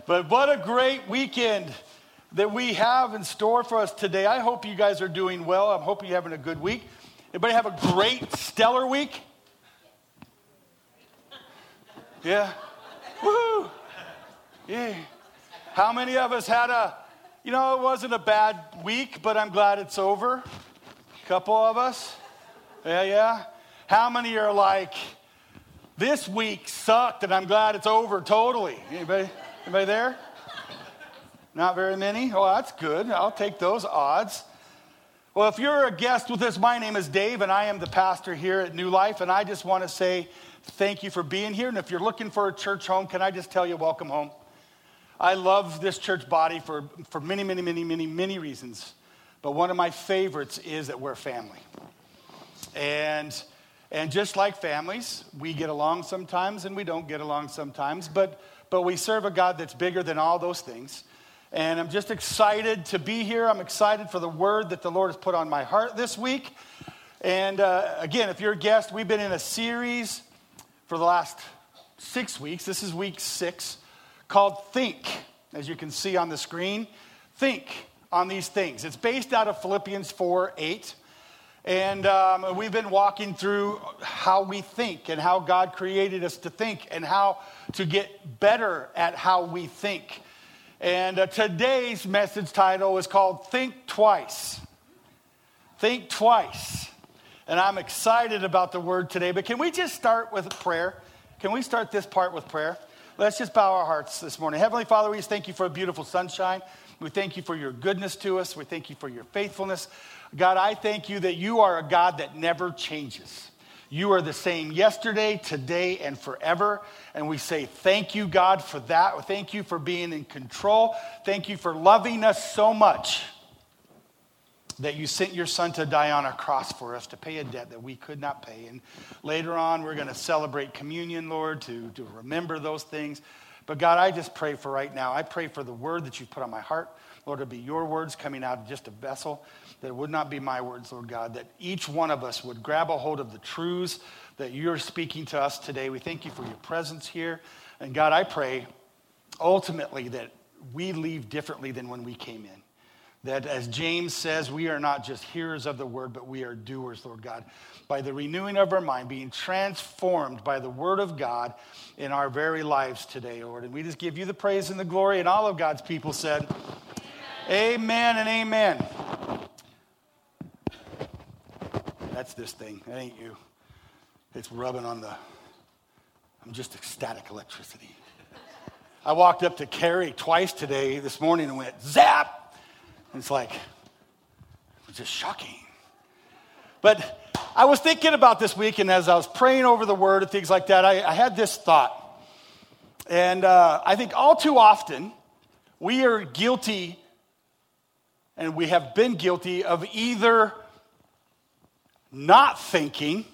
But what a great weekend that we have in store for us today. I hope you guys are doing well. I'm hoping you're having a good week. Everybody have a great, stellar week? Yeah? Woohoo! Yeah. How many of us had it wasn't a bad week, but I'm glad it's over? A couple of us? Yeah. How many are like, this week sucked and I'm glad it's over totally? Anybody there? Not very many? Oh, that's good. I'll take those odds. Well, if you're a guest with us, my name is Dave, and I am the pastor here at New Life, and I just want to say thank you for being here. And if you're looking for a church home, can I just tell you, welcome home. I love this church body for many reasons. But one of my favorites is that we're family. And just like families, we get along sometimes and we don't get along sometimes. But we serve a God that's bigger than all those things. And I'm just excited to be here. I'm excited for the word that the Lord has put on my heart this week. And again, if you're a guest, we've been in a series for the last 6 weeks. This is week 6, called Think, as you can see on the screen. Think on these things. It's based out of Philippians 4:8. And we've been walking through how we think and how God created us to think and how to get better at how we think. And today's message title is called Think Twice. Think Twice. And I'm excited about the word today. But can we just start with prayer? Can we start this part with prayer? Let's just bow our hearts this morning. Heavenly Father, we just thank you for a beautiful sunshine. We thank you for your goodness to us. We thank you for your faithfulness. God, I thank you that you are a God that never changes. You are the same yesterday, today, and forever. And we say thank you, God, for that. Thank you for being in control. Thank you for loving us so much that you sent your son to die on a cross for us to pay a debt that we could not pay. And later on, we're going to celebrate communion, Lord, to remember those things. But God, I just pray for right now. I pray for the word that you've put on my heart. Lord, it'd be your words coming out of just a vessel. That it would not be my words, Lord God. That each one of us would grab a hold of the truths that you're speaking to us today. We thank you for your presence here. And God, I pray ultimately that we leave differently than when we came in. That as James says, we are not just hearers of the word, but we are doers, Lord God. By the renewing of our mind, being transformed by the word of God in our very lives today, Lord. And we just give you the praise and the glory. And all of God's people said, amen and amen. That's this thing. That ain't you. It's rubbing on I'm just ecstatic electricity. I walked up to Carrie twice this morning and went, zap! And it's like, it's just shocking. But I was thinking about this week, and as I was praying over the word and things like that, I had this thought. And I think all too often, we are guilty, and we have been guilty of either not thinking,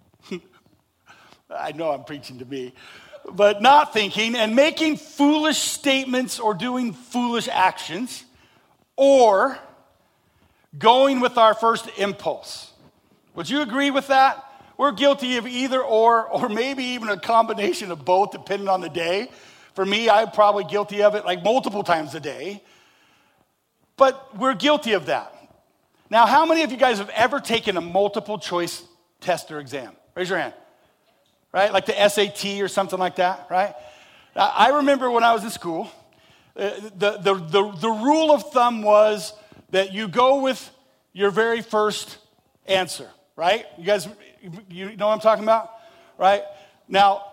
I know I'm preaching to me, but not thinking and making foolish statements or doing foolish actions, or going with our first impulse. Would you agree with that? We're guilty of either or maybe even a combination of both, depending on the day. For me, I'm probably guilty of it like multiple times a day. But we're guilty of that. Now, how many of you guys have ever taken a multiple choice test or exam? Raise your hand. Right? Like the SAT or something like that, right? Now, I remember when I was in school, the rule of thumb was that you go with your very first answer, right? You guys, you know what I'm talking about? Right? Now,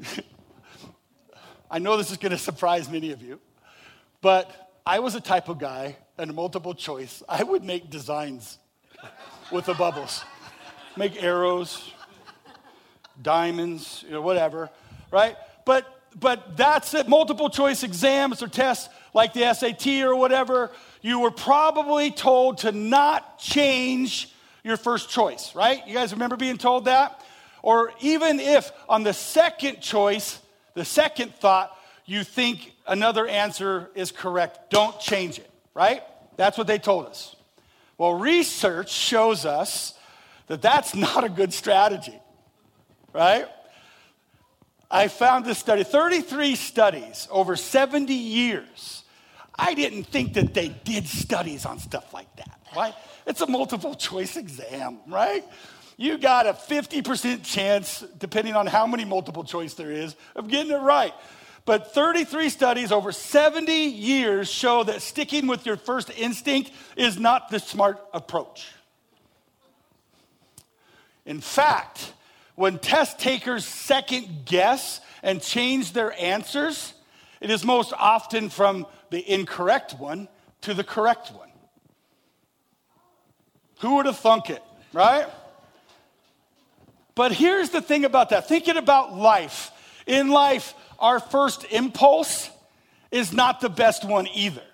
I know this is going to surprise many of you, but I was a type of guy, and a multiple choice, I would make designs with the bubbles. Make arrows, diamonds, whatever, right? But that's it. Multiple choice exams or tests like the SAT or whatever, you were probably told to not change your first choice, right? You guys remember being told that? Or even if on the second choice, the second thought, you think another answer is correct, don't change it, right? That's what they told us. Well, research shows us that that's not a good strategy, right? I found this study, 33 studies over 70 years. I didn't think that they did studies on stuff like that, right? It's a multiple choice exam, right? You got a 50% chance, depending on how many multiple choice there is, of getting it right. But 33 studies over 70 years show that sticking with your first instinct is not the smart approach. In fact, when test takers second guess and change their answers, it is most often from the incorrect one to the correct one. Who would have thunk it, right? But here's the thing about that. Thinking about life. In life, our first impulse is not the best one either.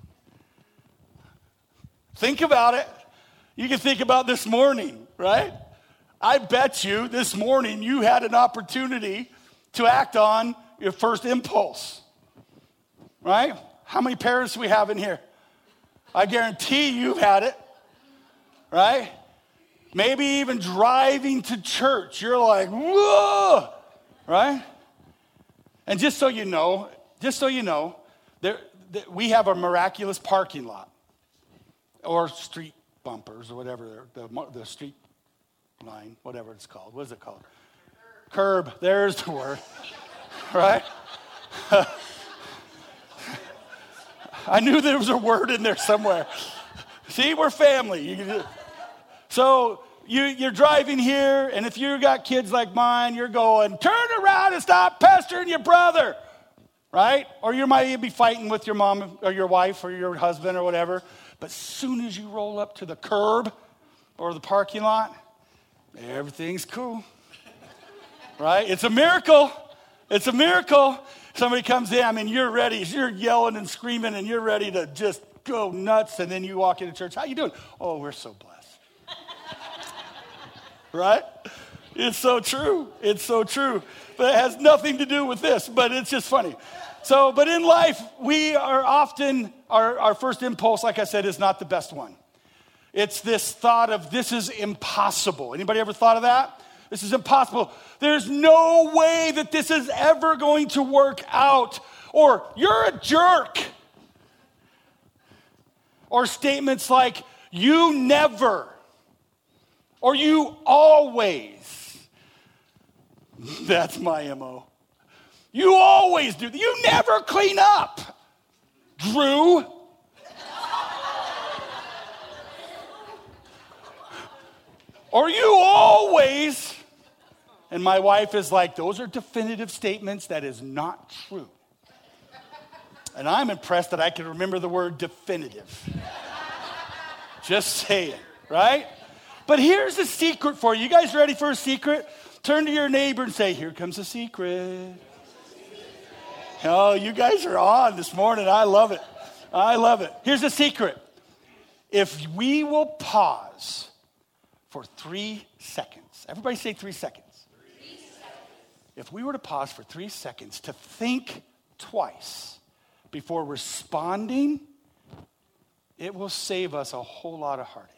Think about it. You can think about this morning, right? I bet you this morning you had an opportunity to act on your first impulse, right? How many parents do we have in here? I guarantee you've had it, right? Maybe even driving to church, you're like, whoa, right? And just so you know, we have a miraculous parking lot or street bumpers or whatever, the street line, whatever it's called. What is it called? Curb. There's the word, right? I knew there was a word in there somewhere. See, we're family. So you're driving here, and if you got kids like mine, you're going, turn around and stop pestering your brother, right? Or you might be fighting with your mom or your wife or your husband or whatever. But as soon as you roll up to the curb or the parking lot, everything's cool, right? It's a miracle. It's a miracle. Somebody comes in, I mean, you're ready. You're yelling and screaming, and you're ready to just go nuts, and then you walk into church. How you doing? Oh, we're so blessed. Right? It's so true. It's so true. But it has nothing to do with this, but it's just funny. So, but in life, we are often, our first impulse, like I said, is not the best one. It's this thought of this is impossible. Anybody ever thought of that? This is impossible. There's no way that this is ever going to work out. Or you're a jerk. Or statements like, you never. Or you always. That's my MO. You always do. You never clean up. Drew. Or you always. And my wife is like, those are definitive statements. That is not true. And I'm impressed that I can remember the word definitive. Just saying, right? But here's the secret for you. You guys ready for a secret? Turn to your neighbor and say, here comes a secret. Oh, you guys are on this morning. I love it. I love it. Here's the secret. If we will pause for 3 seconds. Everybody say 3 seconds. 3 seconds. If we were to pause for 3 seconds to think twice before responding, it will save us a whole lot of heartache.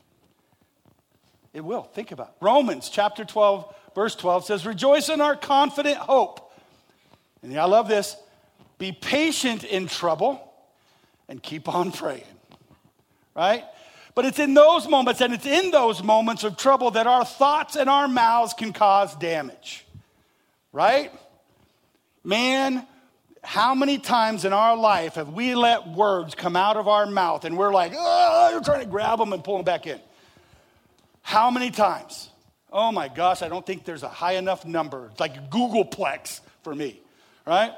It will. Think about it. Romans chapter 12, verse 12 says, rejoice in our confident hope. And I love this. Be patient in trouble and keep on praying. Right? But it's in those moments, and it's in those moments of trouble that our thoughts and our mouths can cause damage. Right? Man, how many times in our life have we let words come out of our mouth and we're like, oh, you're trying to grab them and pull them back in? How many times? Oh my gosh, I don't think there's a high enough number. It's like a Googleplex for me, right?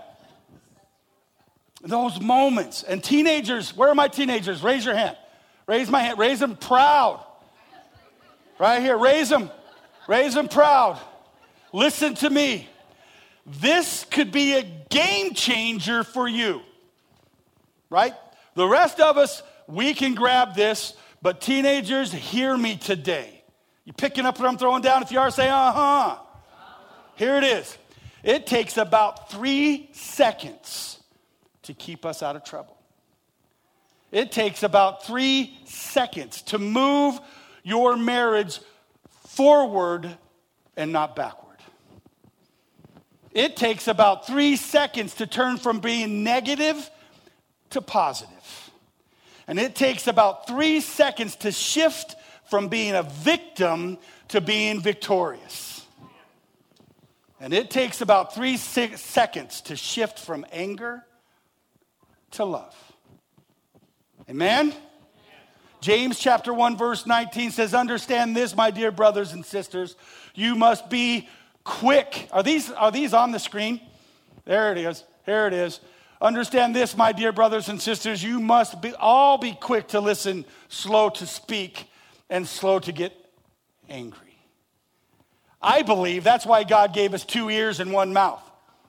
Those moments. And teenagers, where are my teenagers? Raise your hand. Raise my hand. Raise them proud. Right here. Raise them. Raise them proud. Listen to me. This could be a game changer for you. Right? The rest of us, we can grab this, but teenagers, hear me today. You picking up what I'm throwing down? If you are, say, uh-huh. Here it is. It takes about 3 seconds to keep us out of trouble. It takes about 3 seconds to move your marriage forward and not backward. It takes about 3 seconds to turn from being negative to positive. And it takes about 3 seconds to shift from being a victim to being victorious. And it takes about 3 seconds to shift from anger to love. Amen? James chapter 1 verse 19 says, understand this, my dear brothers and sisters. You must be quick. Are these on the screen? There it is. Here it is. Understand this, my dear brothers and sisters. You must all be quick to listen, slow to speak, and slow to get angry. I believe that's why God gave us 2 ears and 1 mouth.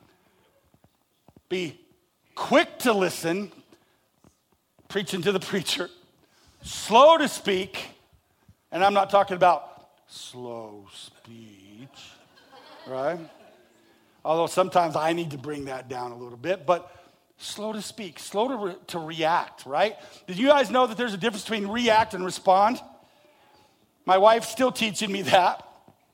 Be quick to listen, preaching to the preacher, slow to speak, and I'm not talking about slow speech, right? Although sometimes I need to bring that down a little bit, but slow to speak, slow to react, right? Did you guys know that there's a difference between react and respond? My wife's still teaching me that.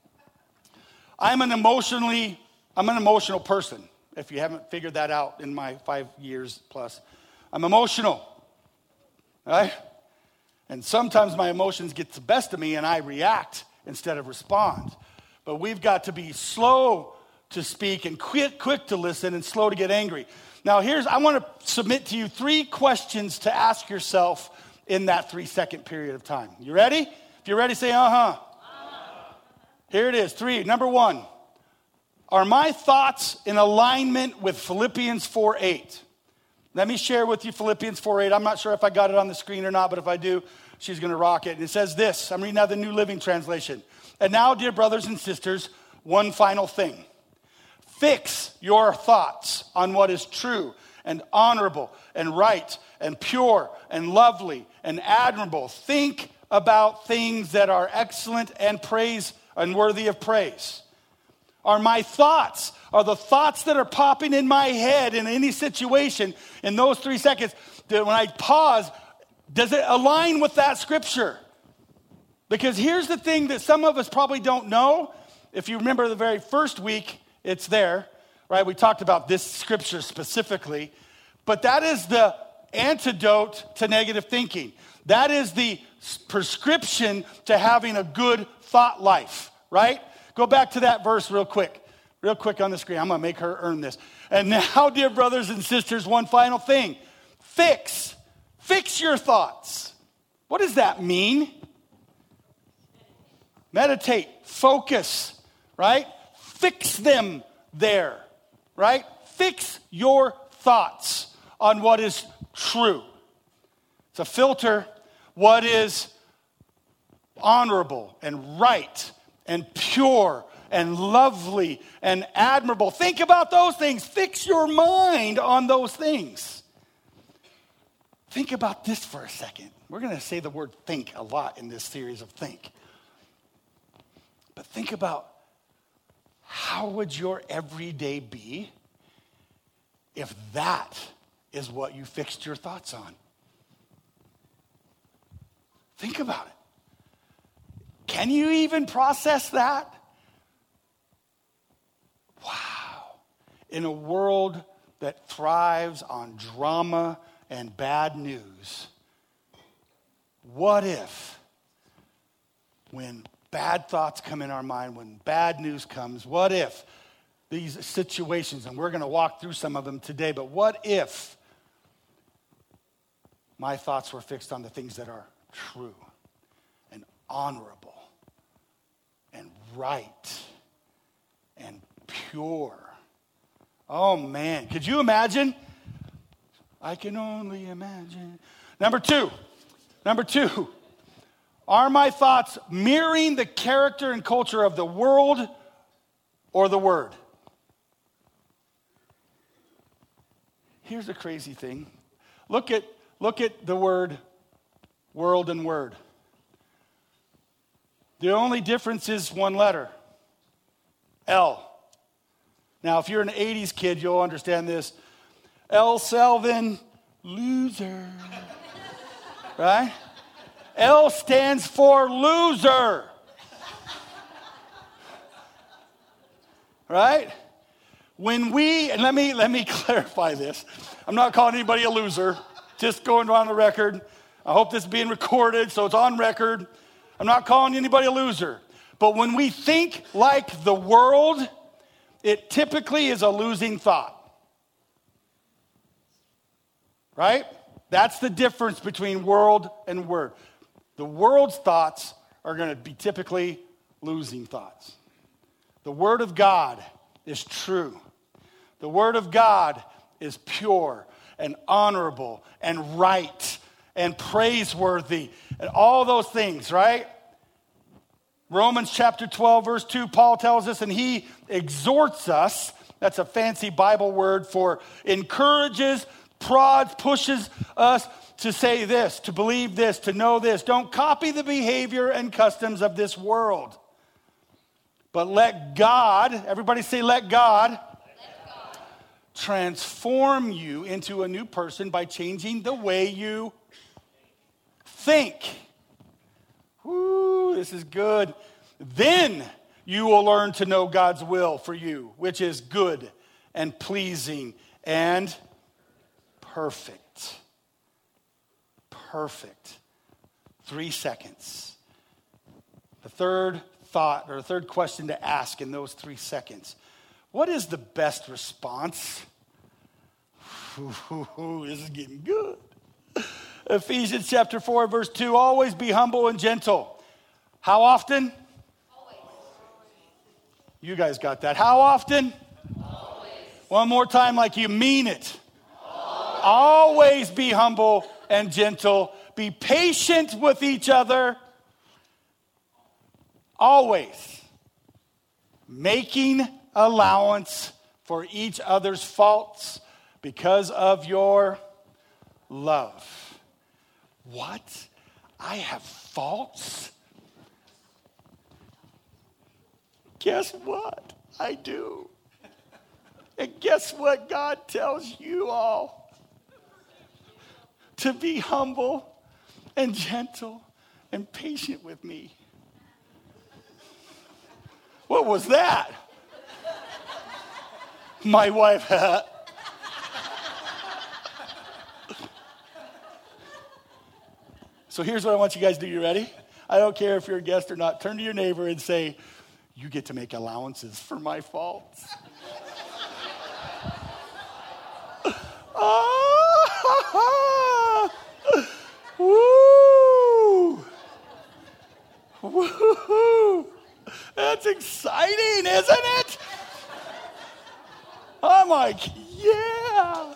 I'm an emotional person, if you haven't figured that out in my 5 years plus. I'm emotional, right? And sometimes my emotions get the best of me and I react instead of respond. But we've got to be slow to speak and quick to listen and slow to get angry. Now I want to submit to you 3 questions to ask yourself in that 3-second period of time. You ready? If you're ready, say uh-huh. Here it is, 3. Number 1, are my thoughts in alignment with Philippians 4:8? Let me share with you Philippians 4:8. I'm not sure if I got it on the screen or not, but if I do, she's going to rock it. And it says this. I'm reading out the New Living Translation. And now, dear brothers and sisters, one final thing. Fix your thoughts on what is true and honorable and right and pure and lovely and admirable. Think about things that are excellent and worthy of praise. Are my thoughts, are the thoughts that are popping in my head in any situation in those 3 seconds, that when I pause, does it align with that scripture? Because here's the thing that some of us probably don't know. If you remember the very first week, it's there, right? We talked about this scripture specifically. But that is the antidote to negative thinking. That is the prescription to having a good thought life, right? Go back to that verse real quick on the screen. I'm going to make her earn this. And now, dear brothers and sisters, one final thing. Fix your thoughts. What does that mean? Meditate, focus, right? Fix them there, right? Fix your thoughts on what is true. It's a filter. What is honorable and right and pure and lovely and admirable. Think about those things. Fix your mind on those things. Think about this for a second. We're going to say the word think a lot in this series of think. But think about, how would your everyday be if that is what you fixed your thoughts on? Think about it. Can you even process that? Wow. In a world that thrives on drama and bad news, what if when bad thoughts come in our mind, when bad news comes, what if these situations, and we're going to walk through some of them today, but what if my thoughts were fixed on the things that are true and honorable and right and pure? Oh man, could you imagine? I can only imagine. Number two, are my thoughts mirroring the character and culture of the world or the Word? Here's the crazy thing. Look at the word world and word. The only difference is one letter. L. Now, if you're an 80s kid, you'll understand this. L. Selvin, loser. Right? L stands for loser. Right? When we, and let me clarify this. I'm not calling anybody a loser. Just going on the record. I hope this is being recorded so it's on record. I'm not calling anybody a loser. But when we think like the world, it typically is a losing thought. Right? That's the difference between world and word. The world's thoughts are going to be typically losing thoughts. The Word of God is true. The Word of God is pure and honorable and right and praiseworthy and all those things, right? Romans chapter 12, verse 2, Paul tells us, and he exhorts us, that's a fancy Bible word for encourages, prods, pushes us to say this, to believe this, to know this. Don't copy the behavior and customs of this world. But let God, everybody say let God, transform you into a new person by changing the way you think. Woo, this is good. Then you will learn to know God's will for you, which is good and pleasing and perfect. Perfect. 3 seconds. The third thought or the third question to ask in those 3 seconds. What is the best response? This is getting good. Ephesians chapter 4, verse 2, always be humble and gentle. How often? Always. You guys got that. How often? Always. One more time like you mean it. Always be humble and gentle. Be patient with each other. Always. Making allowance for each other's faults because of your love. What? I have faults? Guess what? I do. And guess what God tells you all? To be humble and gentle and patient with me. What was that? My wife had. So here's what I want you guys to do. You ready? I don't care if you're a guest or not. Turn to your neighbor and say, you get to make allowances for my faults. Woo! Woo! That's exciting, isn't it? I'm like, yeah.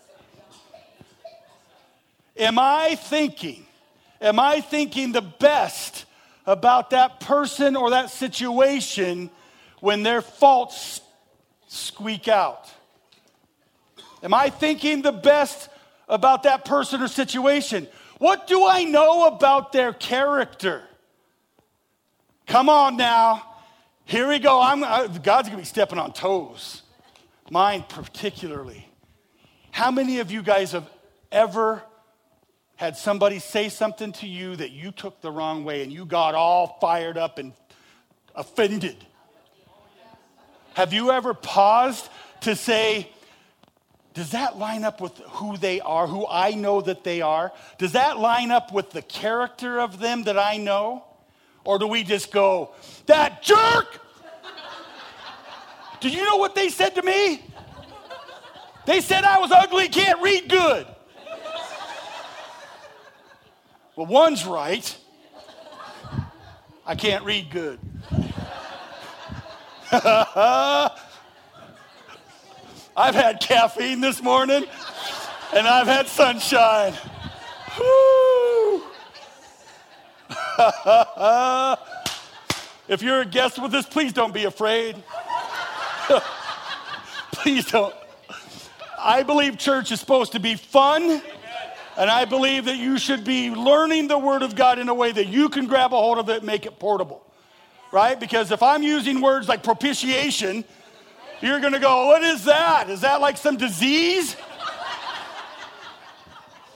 Am I thinking the best about that person or that situation when their faults squeak out? Am I thinking the best about that person or situation? What do I know about their character? Come on now. Here we go. God's going to be stepping on toes. Mine particularly. How many of you guys have ever had somebody say something to you that you took the wrong way and you got all fired up and offended? Have you ever paused to say, does that line up with who they are, who I know that they are? Does that line up with the character of them that I know? Or do we just go, that jerk? Do you know what they said to me? They said I was ugly, can't read good. Well, one's right. I can't read good. I've had caffeine this morning, and I've had sunshine. Woo! If you're a guest with us, please don't be afraid. Please don't. I believe church is supposed to be fun. And I believe that you should be learning the Word of God in a way that you can grab a hold of it and make it portable. Right? Because if I'm using words like propitiation, you're going to go, what is that? Is that like some disease?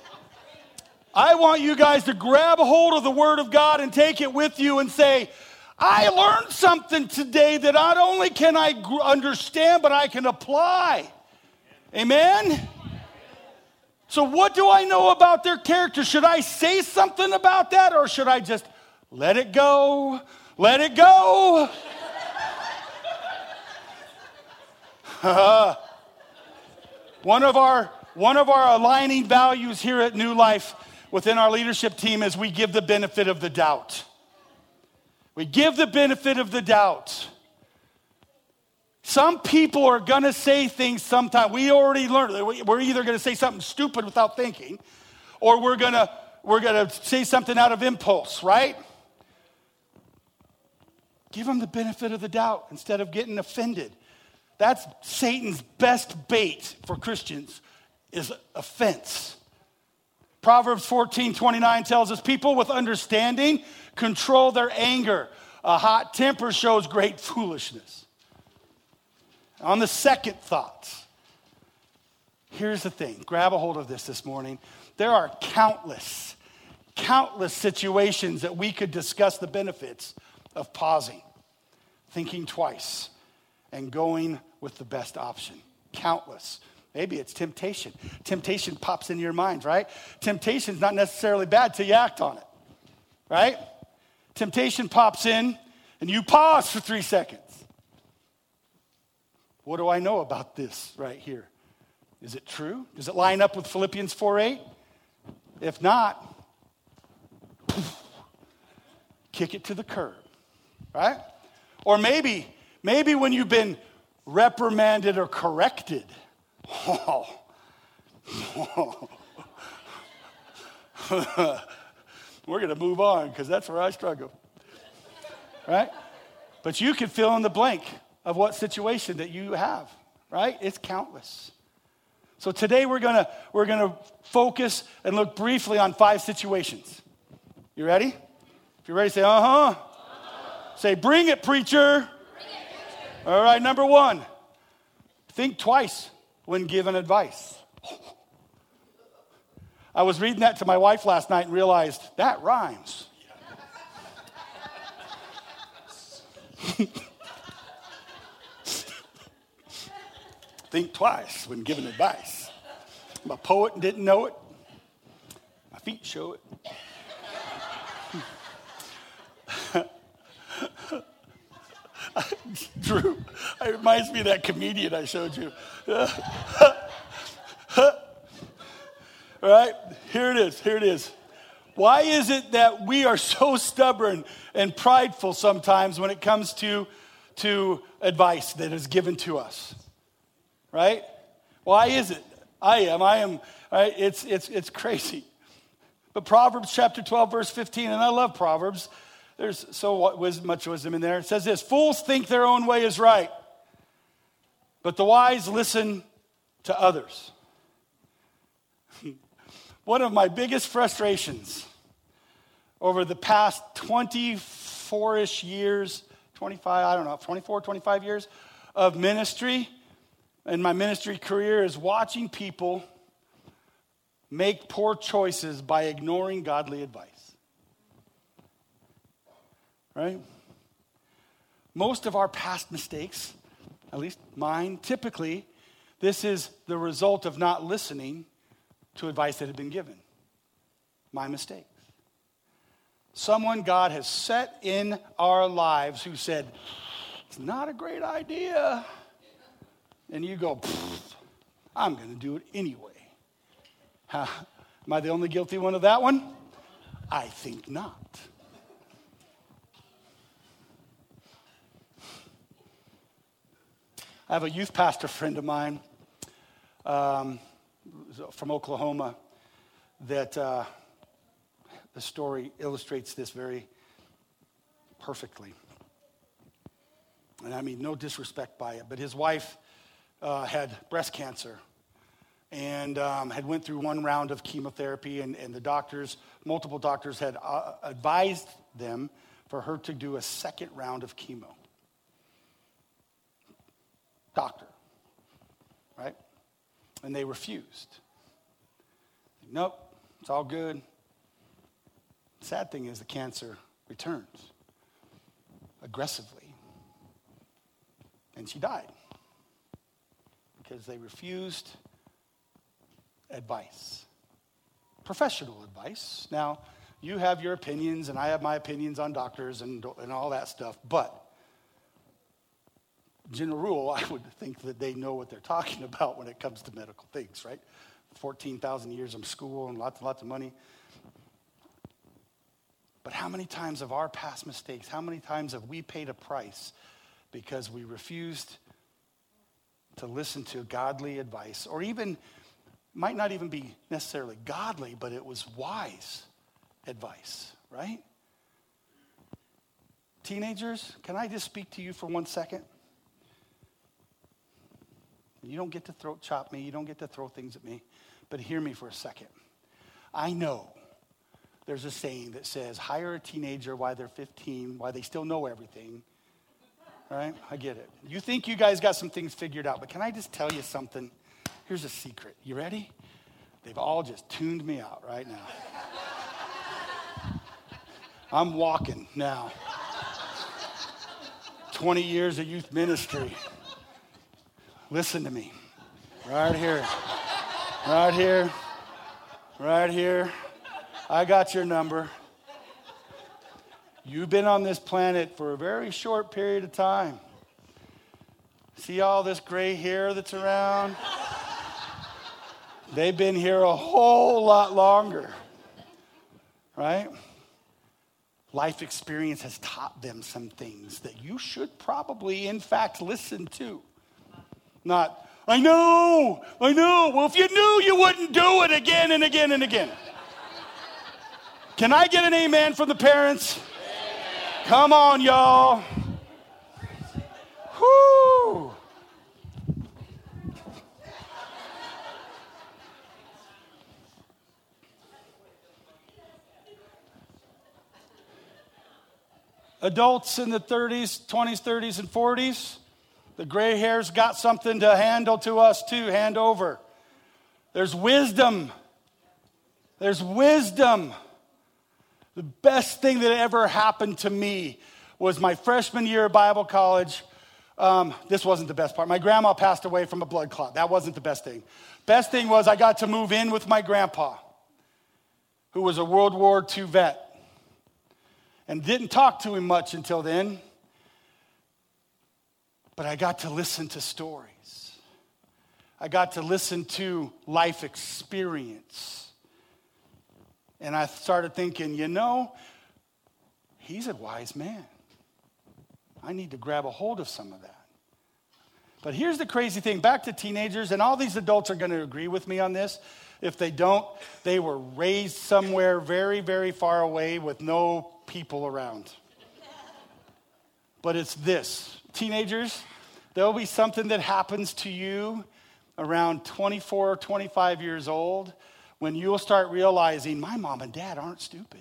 I want you guys to grab a hold of the Word of God and take it with you and say, I learned something today that not only can I understand, but I can apply. Amen? So what do I know about their character? Should I say something about that, or should I just let it go? Let it go. One of our aligning values here at New Life within our leadership team is we give the benefit of the doubt. We give the benefit of the doubt. Some people are going to say things sometime. We already learned that we're either going to say something stupid without thinking, or we're going to say something out of impulse, right? Give them the benefit of the doubt instead of getting offended. That's Satan's best bait for Christians, is offense. Proverbs 14:29 tells us people with understanding control their anger. A hot temper shows great foolishness. On the second thought, here's the thing. Grab a hold of this morning. There are countless situations that we could discuss the benefits of pausing, thinking twice, and going with the best option. Countless. Maybe it's temptation. Temptation pops into your mind, right? Temptation's not necessarily bad till you act on it, right? Temptation pops in, and you pause for 3 seconds. What do I know about this right here? Is it true? Does it line up with Philippians 4:8? If not, kick it to the curb, right? Or maybe when you've been reprimanded or corrected, we're going to move on because that's where I struggle, right? But you can fill in the blank of what situation that you have, right? It's countless. So today we're gonna focus and look briefly on 5 situations. You ready? If you're ready, say uh-huh. Say, bring it, preacher. Bring it, preacher. All right, number 1. Think twice when given advice. I was reading that to my wife last night and realized that rhymes. Think twice when given advice. I'm a poet and didn't know it. My feet show it. Drew, it reminds me of that comedian I showed you. All right, here it is. Why is it that we are so stubborn and prideful sometimes when it comes to advice that is given to us? Right? Why is it? I am. Right? It's crazy. But Proverbs chapter 12, verse 15, and I love Proverbs. There's much wisdom in there. It says this: fools think their own way is right, but the wise listen to others. One of my biggest frustrations over the past 24-ish years, 25 years of ministry, and my ministry career is watching people make poor choices by ignoring godly advice. Right? Most of our past mistakes, at least mine, typically, this is the result of not listening to advice that had been given. My mistakes. Someone God has set in our lives who said, it's not a great idea. And you go, I'm going to do it anyway. Am I the only guilty one of that one? I think not. I have a youth pastor friend of mine from Oklahoma that the story illustrates this very perfectly. And I mean, no disrespect by it, but his wife had breast cancer and had went through one round of chemotherapy, and the multiple doctors had advised them for her to do a second round of chemo. Doctor, right? And they refused. Nope, it's all good. Sad thing is the cancer returns. aggressively. And she died because they refused advice, professional advice. Now, you have your opinions, and I have my opinions on doctors and all that stuff, but general rule, I would think that they know what they're talking about when it comes to medical things, right? 14,000 years of school and lots of money. But how many times of our past mistakes, how many times have we paid a price because we refused to listen to godly advice, or even, might not even be necessarily godly, but it was wise advice, right? Teenagers, can I just speak to you for 1 second? You don't get to throat chop me. You don't get to throw things at me. But hear me for a second. I know there's a saying that says, hire a teenager while they're 15, while they still know everything. Right? I get it. You think you guys got some things figured out. But can I just tell you something? Here's a secret. You ready? They've all just tuned me out right now. I'm walking now. 20 years of youth ministry. Listen to me. Right here. Right here. Right here. I got your number. You've been on this planet for a very short period of time. See all this gray hair that's around? They've been here a whole lot longer. Right? Life experience has taught them some things that you should probably, in fact, listen to. Not, I know. Well, if you knew, you wouldn't do it again and again and again. Can I get an amen from the parents? Amen. Come on, y'all. Whoo. Adults in the 30s, 20s, 30s, and 40s. The gray hair's got something to handle to us too, hand over. There's wisdom. There's wisdom. The best thing that ever happened to me was my freshman year of Bible college. This wasn't the best part. My grandma passed away from a blood clot. That wasn't the best thing. Best thing was I got to move in with my grandpa, who was a World War II vet. And didn't talk to him much until then. But I got to listen to stories. I got to listen to life experience. And I started thinking, he's a wise man. I need to grab a hold of some of that. But here's the crazy thing. Back to teenagers, and all these adults are going to agree with me on this. If they don't, they were raised somewhere very, very far away with no people around. But it's this. Teenagers, there'll be something that happens to you around 24 or 25 years old when you'll start realizing, my mom and dad aren't stupid.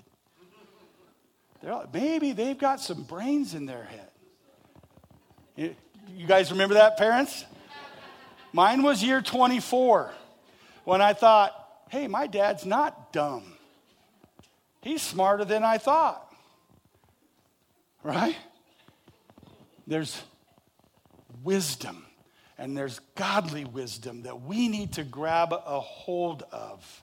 Maybe they've got some brains in their head. You guys remember that, parents? Mine was year 24 when I thought, hey, my dad's not dumb. He's smarter than I thought. Right? There's wisdom, and there's godly wisdom that we need to grab a hold of.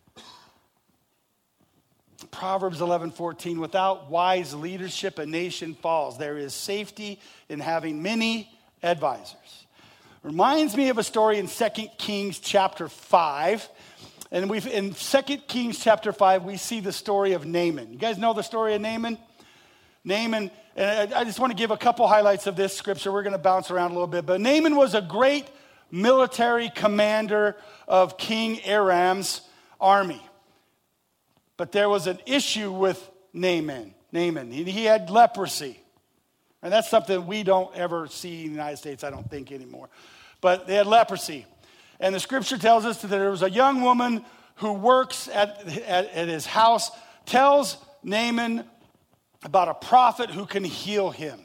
Proverbs 11:14, without wise leadership, a nation falls. There is safety in having many advisors. Reminds me of a story in 2 Kings chapter 5. And in 2 Kings chapter 5, we see the story of Naaman. You guys know the story of Naaman? Naaman, and I just want to give a couple highlights of this scripture. We're going to bounce around a little bit. But Naaman was a great military commander of King Aram's army. But there was an issue with Naaman. He had leprosy. And that's something we don't ever see in the United States, I don't think, anymore. But they had leprosy. And the scripture tells us that there was a young woman who works at his house, tells Naaman about a prophet who can heal him.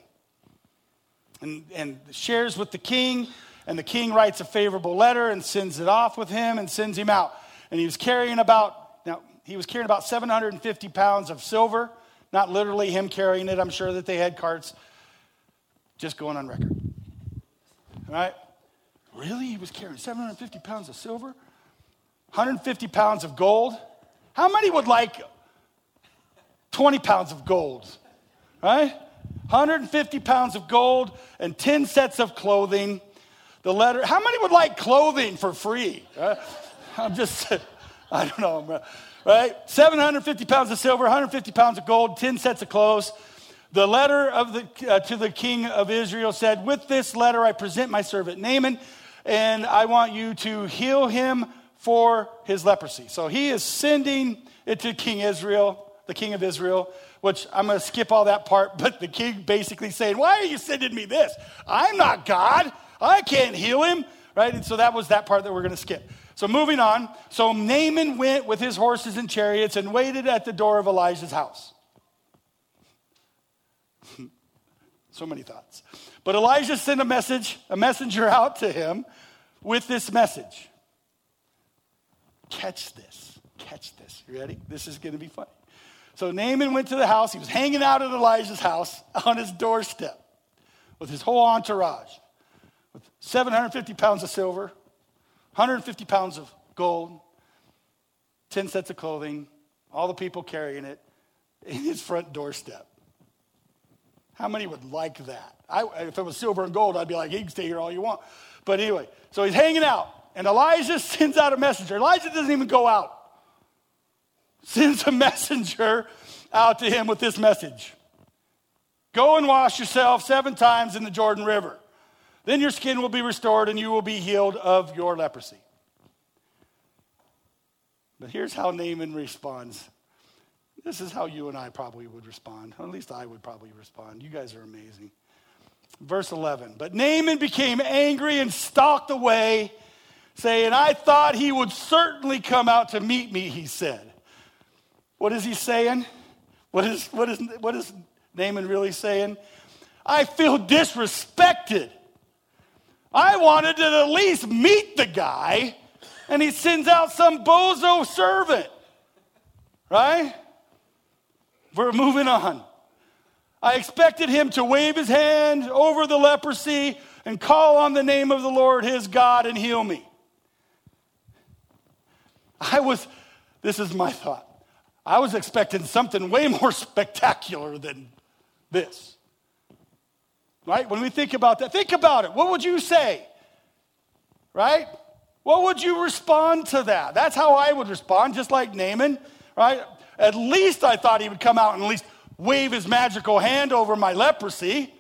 And shares with the king, and the king writes a favorable letter and sends it off with him and sends him out. And he was carrying about 750 pounds of silver, not literally him carrying it. I'm sure that they had carts. Just going on record. All right? Really? He was carrying 750 pounds of silver? 150 pounds of gold? How many would like 20 pounds of gold? Right? 150 pounds of gold and 10 sets of clothing. The letter, how many would like clothing for free? Right? I don't know, right? 750 pounds of silver, 150 pounds of gold, 10 sets of clothes. The letter of to the king of Israel said, with this letter I present my servant Naaman, and I want you to heal him for his leprosy. So he is sending it to King Israel, the king of Israel, which I'm going to skip all that part, but the king basically saying, why are you sending me this? I'm not God. I can't heal him, right? And so that was that part that we're going to skip. So moving on. So Naaman went with his horses and chariots and waited at the door of Elijah's house. So many thoughts. But Elijah sent a messenger out to him with this message. Catch this. You ready? This is going to be funny. So Naaman went to the house. He was hanging out at Elijah's house on his doorstep with his whole entourage, with 750 pounds of silver, 150 pounds of gold, 10 sets of clothing, all the people carrying it in his front doorstep. How many would like that? If it was silver and gold, I'd be like, you can stay here all you want. But anyway, so he's hanging out, and Elijah sends out a messenger. Elijah doesn't even go out. Sends a messenger out to him with this message. Go and wash yourself 7 times in the Jordan River. Then your skin will be restored and you will be healed of your leprosy. But here's how Naaman responds. This is how you and I probably would respond. Or at least I would probably respond. You guys are amazing. Verse 11. But Naaman became angry and stalked away, saying, I thought he would certainly come out to meet me, he said. What is he saying? What is Naaman really saying? I feel disrespected. I wanted to at least meet the guy, and he sends out some bozo servant. Right? We're moving on. I expected him to wave his hand over the leprosy and call on the name of the Lord his God and heal me. This is my thought. I was expecting something way more spectacular than this. Right? When we think about that, think about it. What would you say? Right? What would you respond to that? That's how I would respond, just like Naaman. Right? At least I thought he would come out and at least wave his magical hand over my leprosy.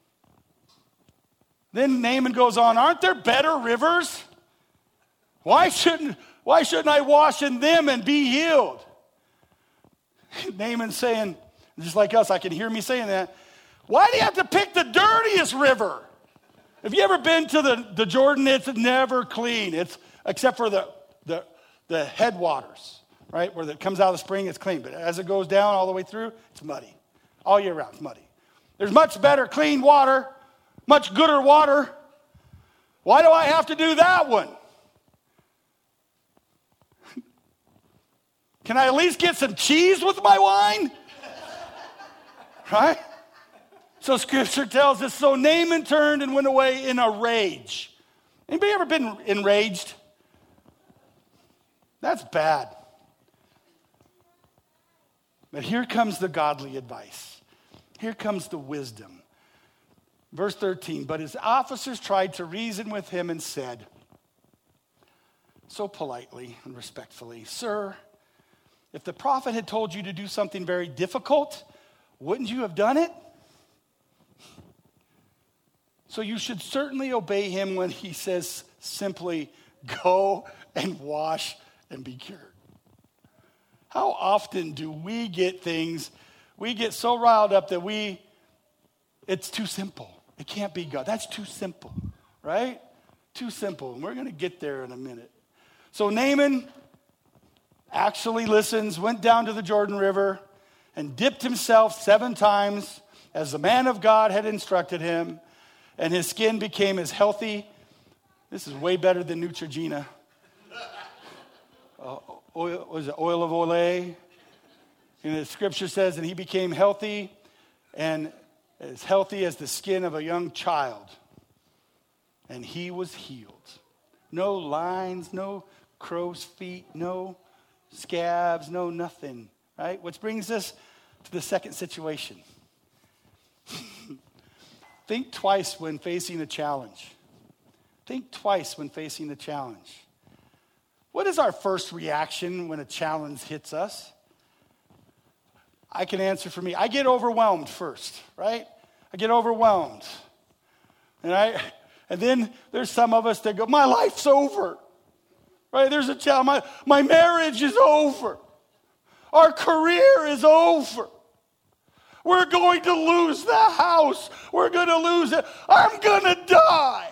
Then Naaman goes on, aren't there better rivers? Why shouldn't I wash in them and be healed? Naaman saying, just like us, I can hear me saying that. Why do you have to pick the dirtiest river? Have you ever been to the Jordan? It's never clean. It's except for the headwaters, right? Where it comes out of the spring, it's clean. But as it goes down all the way through, it's muddy. All year round, it's muddy. There's much better clean water, much gooder water. Why do I have to do that one? Can I at least get some cheese with my wine? Right? So scripture tells us, so Naaman turned and went away in a rage. Anybody ever been enraged? That's bad. But here comes the godly advice. Here comes the wisdom. Verse 13, but his officers tried to reason with him and said, so politely and respectfully, sir, if the prophet had told you to do something very difficult, wouldn't you have done it? So you should certainly obey him when he says simply, go and wash and be cured. How often do we get so riled up that it's too simple. It can't be God. That's too simple, right? Too simple. And we're going to get there in a minute. So Naaman actually listens, went down to the Jordan River and dipped himself 7 times as the man of God had instructed him, and his skin became as healthy. This is way better than Neutrogena. Oil of Olay. And the scripture says that he became healthy and as healthy as the skin of a young child. And he was healed. No lines, no crow's feet, no scabs, no nothing, right? Which brings us to the second situation. Think twice when facing a challenge. Think twice when facing a challenge. What is our first reaction when a challenge hits us? I can answer for me. I get overwhelmed first, right? I get overwhelmed. And then there's some of us that go, my life's over. Right? There's a challenge. My marriage is over. Our career is over. We're going to lose the house. We're going to lose it. I'm going to die.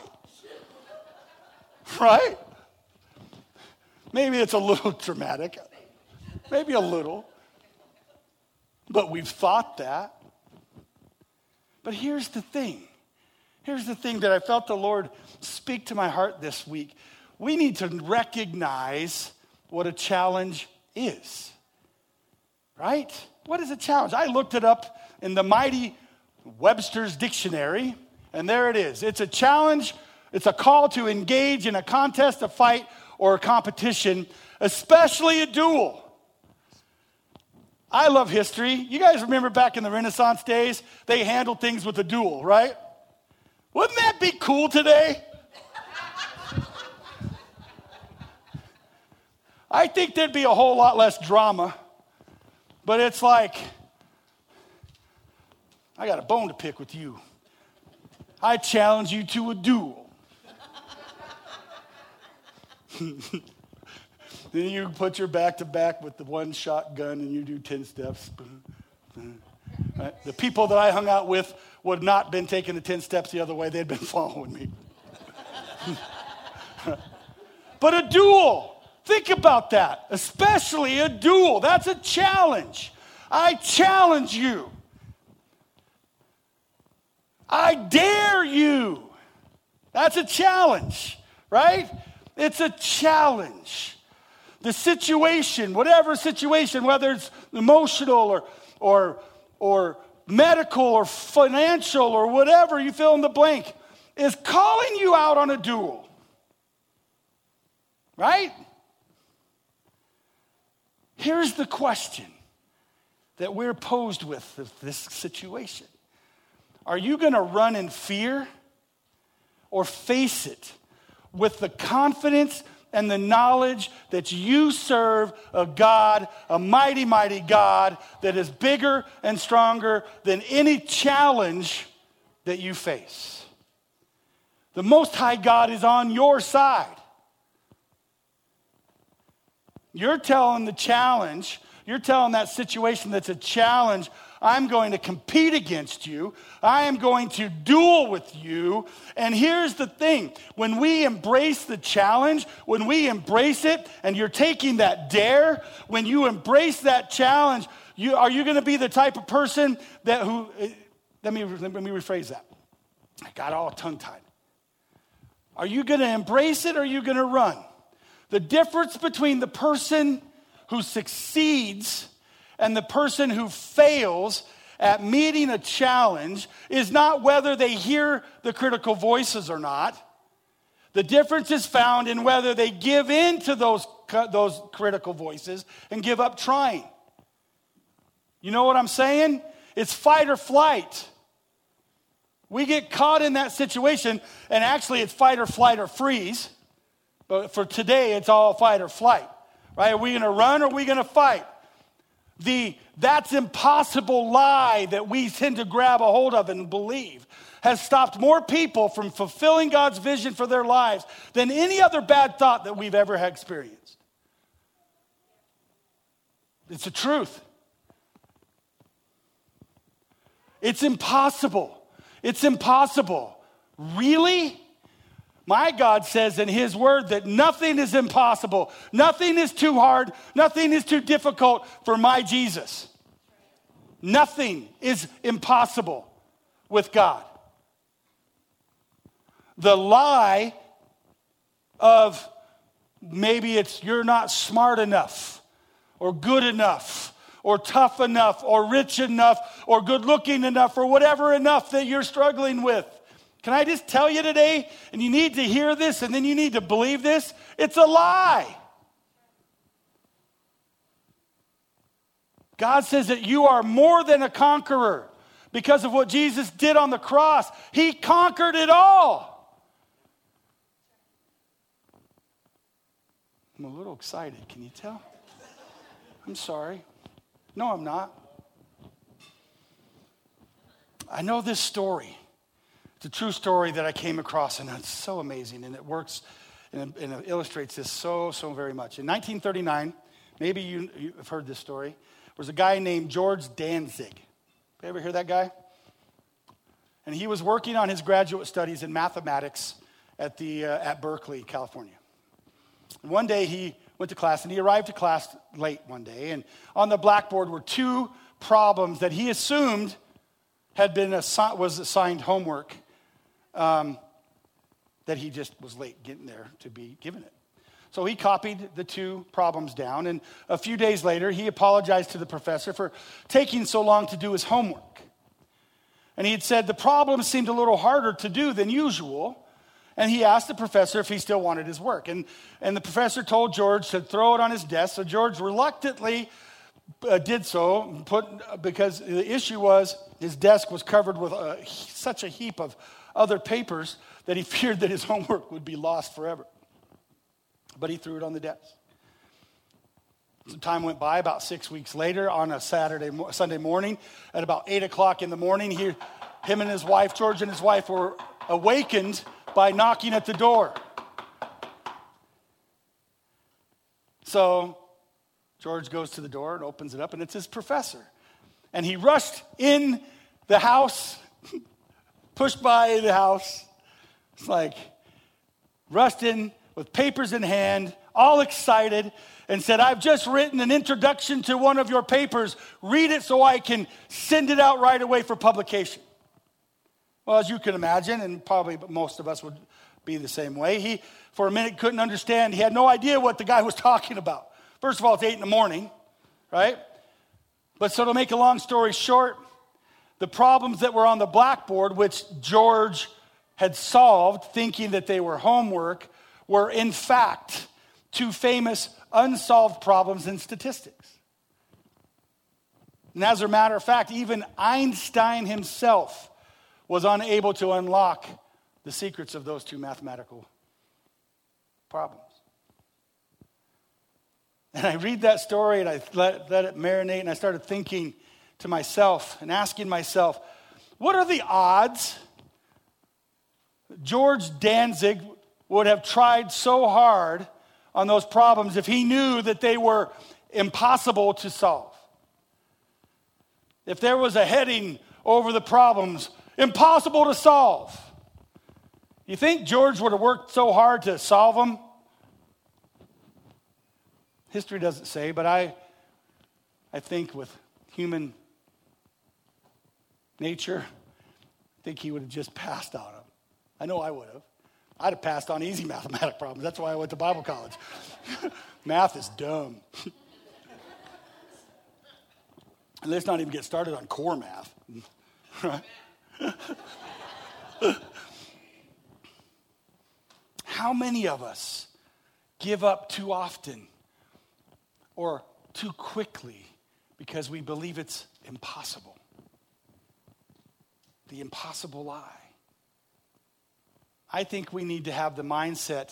Right? Maybe it's a little dramatic. Maybe a little. But we've thought that. But here's the thing. Here's the thing that I felt the Lord speak to my heart this week. We need to recognize what a challenge is. Right? What is a challenge? I looked it up in the mighty Webster's Dictionary, and there it is. It's a challenge. It's a call to engage in a contest, a fight, or a competition, especially a duel. I love history. You guys remember back in the Renaissance days, they handled things with a duel, right? Wouldn't that be cool today? I think there'd be a whole lot less drama, but it's like, I got a bone to pick with you. I challenge you to a duel. Then you put your back to back with the one shotgun and you do 10 steps. Right? The people that I hung out with would not have been taking the 10 steps the other way. They'd been following me. But a duel, think about that. Especially a duel. That's a challenge. I challenge you. I dare you. That's a challenge, right? It's a challenge. The situation, whatever situation, whether it's emotional or medical or financial or whatever, you fill in the blank, is calling you out on a duel. Right? Here's the question that we're posed with this situation. Are you going to run in fear or face it with the confidence and the knowledge that you serve a God, a mighty, mighty God that is bigger and stronger than any challenge that you face? The Most High God is on your side. You're telling the challenge, you're telling that situation that's a challenge, I'm going to compete against you. I am going to duel with you. And here's the thing. When we embrace the challenge, when we embrace it, and you're taking that dare, when you embrace that challenge, are you going to be the type of person let me rephrase that. I got all tongue-tied. Are you going to embrace it or are you going to run? The difference between the person who succeeds and the person who fails at meeting a challenge is not whether they hear the critical voices or not. The difference is found in whether they give in to those critical voices and give up trying. You know what I'm saying? It's fight or flight. We get caught in that situation, and actually it's fight or flight or freeze. But for today, it's all fight or flight. Right? Are we going to run or are we going to fight? That's impossible lie that we tend to grab a hold of and believe has stopped more people from fulfilling God's vision for their lives than any other bad thought that we've ever had experienced. It's the truth. It's impossible. It's impossible. Really? My God says in His Word that nothing is impossible. Nothing is too hard. Nothing is too difficult for my Jesus. Nothing is impossible with God. The lie of maybe it's you're not smart enough or good enough or tough enough or rich enough or good looking enough or whatever enough that you're struggling with. Can I just tell you today, and you need to hear this and then you need to believe this, it's a lie. God says that you are more than a conqueror because of what Jesus did on the cross. He conquered it all. I'm a little excited. Can you tell? I'm sorry. No, I'm not. I know this story. It's a true story that I came across, and it's so amazing, and it works, and it illustrates this so very much. In 1939, maybe you've heard this story, there was a guy named George Danzig. You ever hear that guy? And he was working on his graduate studies in mathematics at Berkeley, California. And one day he went to class, and he arrived to class late one day, and on the blackboard were two problems that he assumed was assigned homework, that he just was late getting there to be given it. So he copied the two problems down, and a few days later, he apologized to the professor for taking so long to do his homework. And he had said the problems seemed a little harder to do than usual, and he asked the professor if he still wanted his work. And the professor told George to throw it on his desk, so George reluctantly did so, because the issue was his desk was covered with such a heap of other papers that he feared that his homework would be lost forever. But he threw it on the desk. Some time went by. About 6 weeks later, on a Sunday morning, at about 8 o'clock in the morning, him and his wife, George and his wife, were awakened by knocking at the door. So George goes to the door and opens it up, and it's his professor. And he rushed in the house, pushed by the house. It's like, rushed in with papers in hand, all excited, and said, "I've just written an introduction to one of your papers. Read it so I can send it out right away for publication." Well, as you can imagine, and probably most of us would be the same way, he, for a minute, couldn't understand. He had no idea what the guy was talking about. First of all, it's 8 in the morning, right? But so to make a long story short, the problems that were on the blackboard, which George had solved, thinking that they were homework, were in fact two famous unsolved problems in statistics. And as a matter of fact, even Einstein himself was unable to unlock the secrets of those two mathematical problems. And I read that story and I let it marinate, and I started thinking to myself and asking myself, what are the odds George Danzig would have tried so hard on those problems if he knew that they were impossible to solve? If there was a heading over the problems, impossible to solve, you think George would have worked so hard to solve them? History doesn't say, but I think with human nature, I think he would have just passed on them. I know I would have. I'd have passed on easy mathematical problems. That's why I went to Bible college. Math is dumb. And let's not even get started on core math. Right? How many of us give up too often or too quickly because we believe it's impossible? The impossible lie. I think we need to have the mindset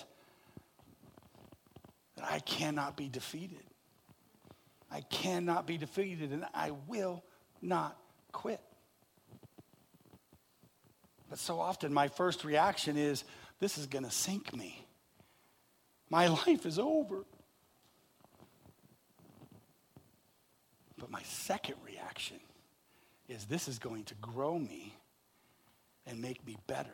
that I cannot be defeated. I cannot be defeated, and I will not quit. But so often my first reaction is, this is going to sink me. My life is over. But my second reaction is, this is going to grow me and make me better.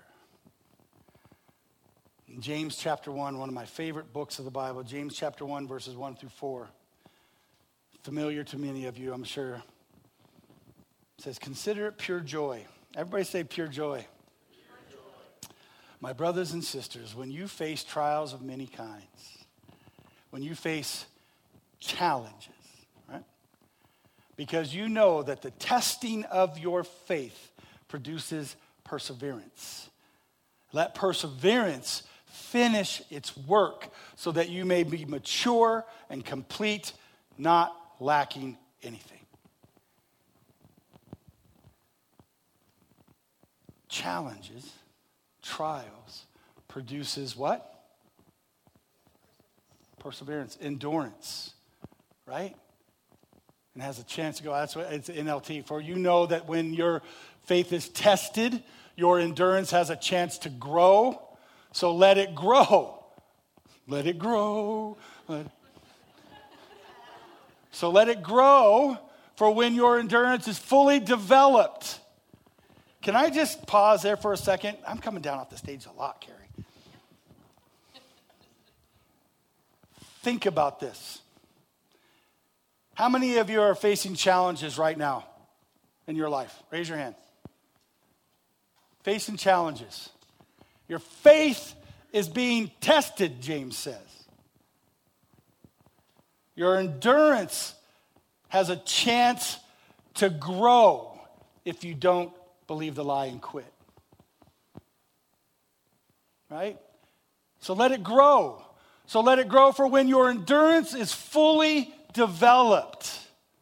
In James chapter 1, one of my favorite books of the Bible, James chapter 1, verses 1 through 4. Familiar to many of you, I'm sure. It says, "Consider it pure joy." Everybody say pure joy. Pure joy. "My brothers and sisters, when you face trials of many kinds, when you face challenges, right? because you know that the testing of your faith produces perseverance. Let perseverance finish its work so that you may be mature and complete, not lacking anything. Challenges, trials, produces what? Perseverance, endurance, right? And has a chance to go, that's what it's NLT. For you know that when your faith is tested, your endurance has a chance to grow. So let it grow. Let it grow. So let it grow for when your endurance is fully developed. Can I just pause there for a second? I'm coming down off the stage a lot, Carrie. Think about this. How many of you are facing challenges right now in your life? Raise your hand. Facing challenges. Your faith is being tested, James says. Your endurance has a chance to grow if you don't believe the lie and quit. Right? So let it grow. So let it grow for when your endurance is fully developed.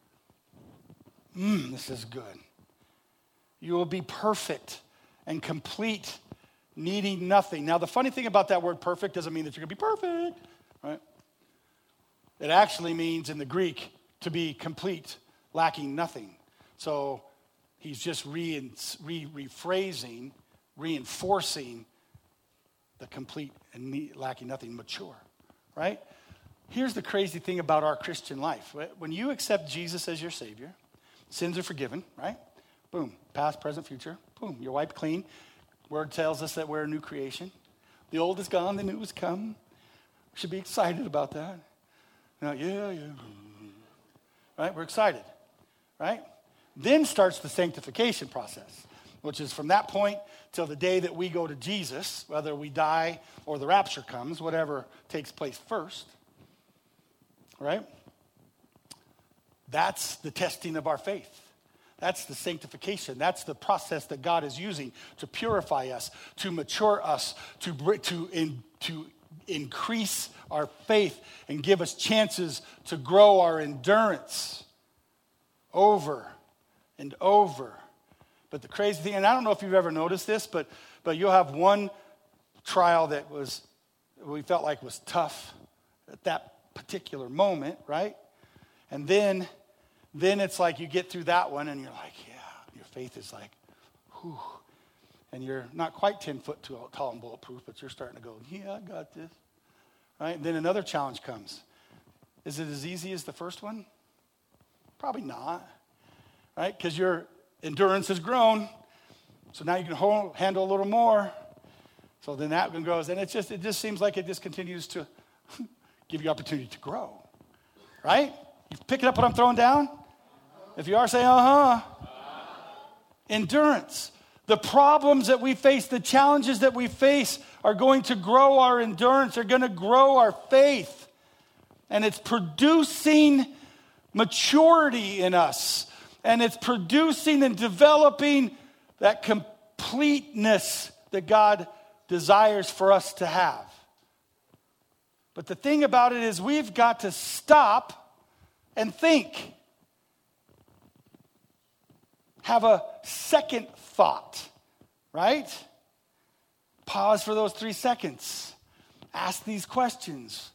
This is good. You will be perfect and complete, needing nothing. Now, the funny thing about that word perfect doesn't mean that you're going to be perfect, right? It actually means in the Greek to be complete, lacking nothing. So he's just rephrasing, reinforcing the complete and lacking nothing, mature, right? Here's the crazy thing about our Christian life. When you accept Jesus as your Savior, sins are forgiven, right? Boom, past, present, future. Boom, you're wiped clean. Word tells us that we're a new creation. The old is gone, the new has come. We should be excited about that. Now, yeah. Right, we're excited, right? Then starts the sanctification process, which is from that point till the day that we go to Jesus, whether we die or the rapture comes, whatever takes place first, right? That's the testing of our faith. That's the sanctification. That's the process that God is using to purify us, to mature us, to increase our faith and give us chances to grow our endurance over and over. But the crazy thing, and I don't know if you've ever noticed this, but you'll have one trial that we felt like was tough at that particular moment, right? And then it's like you get through that one and you're like, yeah, your faith is like, whew. And you're not quite 10 foot tall and bulletproof, but you're starting to go, yeah, I got this. Right? And then another challenge comes. Is it as easy as the first one? Probably not. Right? Because your endurance has grown. So now you can handle a little more. So then that one goes. And it just seems like it just continues to give you opportunity to grow. Right? You picking up what I'm throwing down? If you are, say, Endurance. The problems that we face, the challenges that we face are going to grow our endurance. They're going to grow our faith. And it's producing maturity in us. And it's producing and developing that completeness that God desires for us to have. But the thing about it is we've got to stop and think. Have a second thought, right? Pause for those 3 seconds. Ask these questions.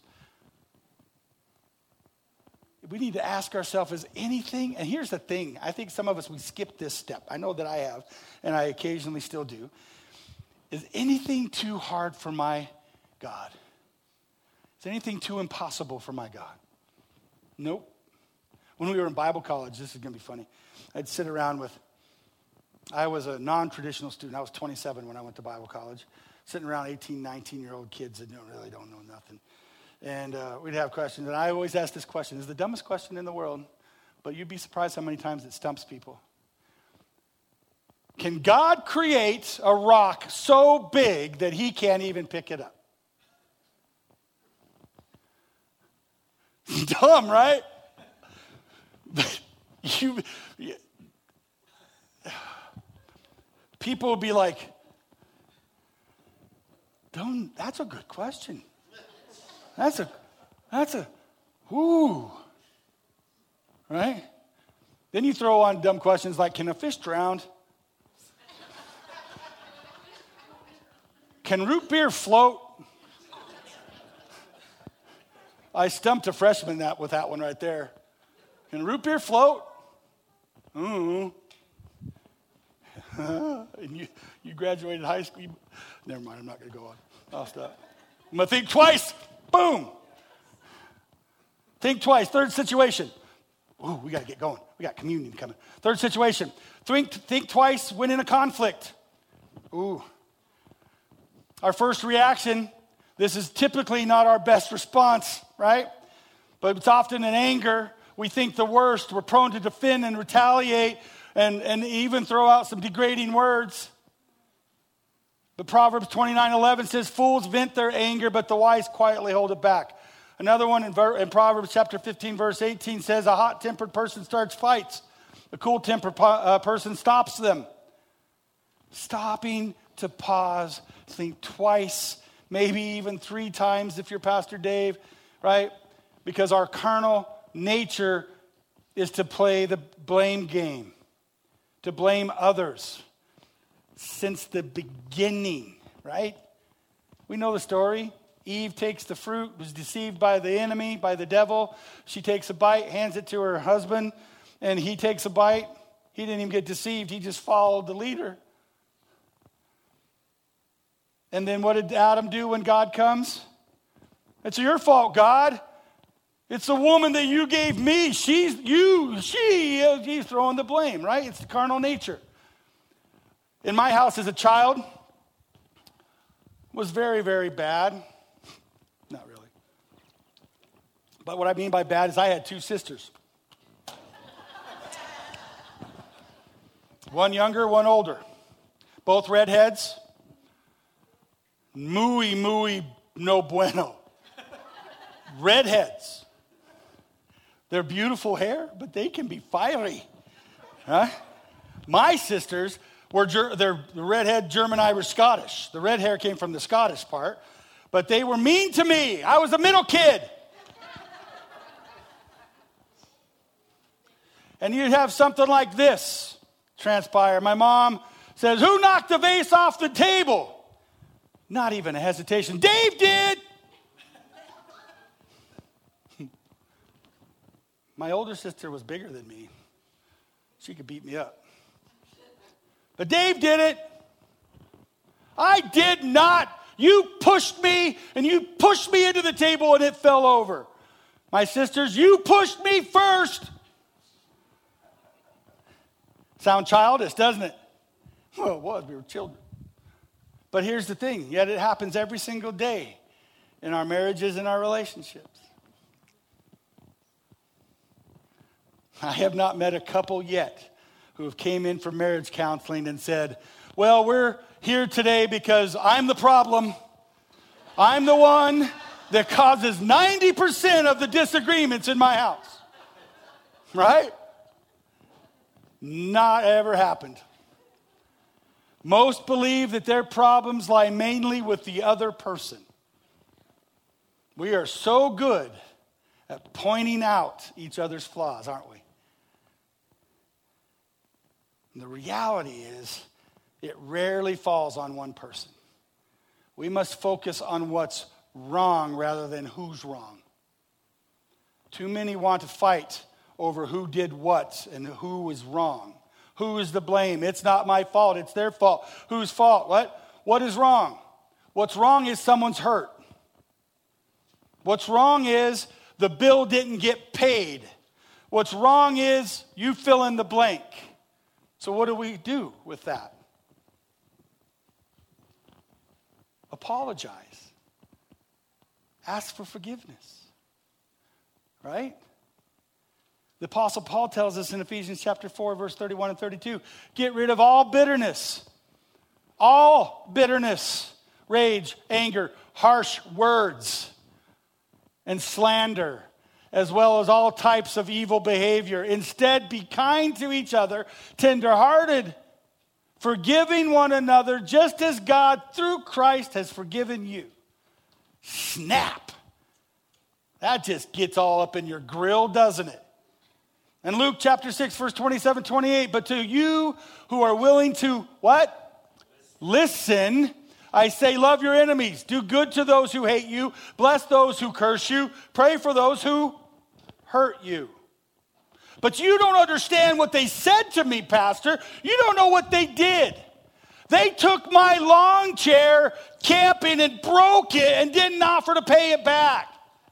We need to ask ourselves, is anything, and here's the thing, I think some of us, we skip this step. I know that I have, and I occasionally still do. Is anything too hard for my God? Is anything too impossible for my God? Nope. When we were in Bible college, this is going to be funny. I'd sit around I was a non-traditional student. I was 27 when I went to Bible college. Sitting around 18, 19-year-old kids that really don't know nothing. And we'd have questions. And I always ask this question. It's the dumbest question in the world, but you'd be surprised how many times it stumps people. Can God create a rock so big that he can't even pick it up? Dumb, right? But People will be like, that's a good question. That's a, whoo. Right? Then you throw on dumb questions like, can a fish drown? Can root beer float? I stumped a freshman with that one right there. Can root beer float? And you graduated high school. Never mind, I'm not going to go on. I'll stop. I'm going to think twice. Boom. Think twice. Third situation. Ooh, we got to get going. We got communion coming. Third situation. Think twice when in a conflict. Ooh. Our first reaction, this is typically not our best response, right? But it's often in anger. We think the worst. We're prone to defend and retaliate and even throw out some degrading words. But Proverbs 29:11 says, fools vent their anger, but the wise quietly hold it back. Another one in Proverbs chapter 15, verse 18 says, a hot-tempered person starts fights. A cool-tempered person stops them. Stopping to pause, think twice, maybe even 3 times if you're Pastor Dave, right? Because our carnal nature is to play the blame game, to blame others since the beginning, right? We know the story. Eve takes the fruit, was deceived by the enemy, by the devil. She takes a bite, hands it to her husband, and he takes a bite. He didn't even get deceived. He just followed the leader. And then what did Adam do when God comes? It's your fault, God. It's the woman that you gave me. He's throwing the blame, right? It's the carnal nature. In my house as a child, was very, very bad. Not really. But what I mean by bad is I had 2 sisters. One younger, one older. Both redheads. Muy, no bueno. Redheads. They're beautiful hair, but they can be fiery. Huh? My sisters they're redhead, German, Irish, Scottish. The red hair came from the Scottish part, but they were mean to me. I was a middle kid. And you'd have something like this transpire. My mom says, who knocked the vase off the table? Not even a hesitation. Dave did. My older sister was bigger than me. She could beat me up. But Dave did it. I did not. You pushed me, and you pushed me into the table, and it fell over. My sisters, you pushed me first. Sound childish, doesn't it? Well, it was. We were children. But here's the thing. Yet it happens every single day in our marriages and our relationships. I have not met a couple yet who have came in for marriage counseling and said, well, we're here today because I'm the problem. I'm the one that causes 90% of the disagreements in my house. Right? Not ever happened. Most believe that their problems lie mainly with the other person. We are so good at pointing out each other's flaws, aren't we? And the reality is, it rarely falls on one person. We must focus on what's wrong rather than who's wrong. Too many want to fight over who did what and who was wrong. Who is the blame? It's not my fault, it's their fault. Whose fault? What is wrong? What's wrong is someone's hurt. What's wrong is the bill didn't get paid. What's wrong is you fill in the blank. So what do we do with that? Apologize. Ask for forgiveness. Right? The Apostle Paul tells us in Ephesians chapter 4, verse 31 and 32, get rid of all bitterness, rage, anger, harsh words, and slander, as well as all types of evil behavior. Instead, be kind to each other, tenderhearted, forgiving one another, just as God, through Christ, has forgiven you. Snap. That just gets all up in your grill, doesn't it? And Luke chapter 6, verse 27, 28, but to you who are willing to, what? Listen, I say, love your enemies. Do good to those who hate you. Bless those who curse you. Pray for those who hurt you. But you don't understand what they said to me, Pastor. You don't know what they did. They took my lawn chair camping and broke it and didn't offer to pay it back.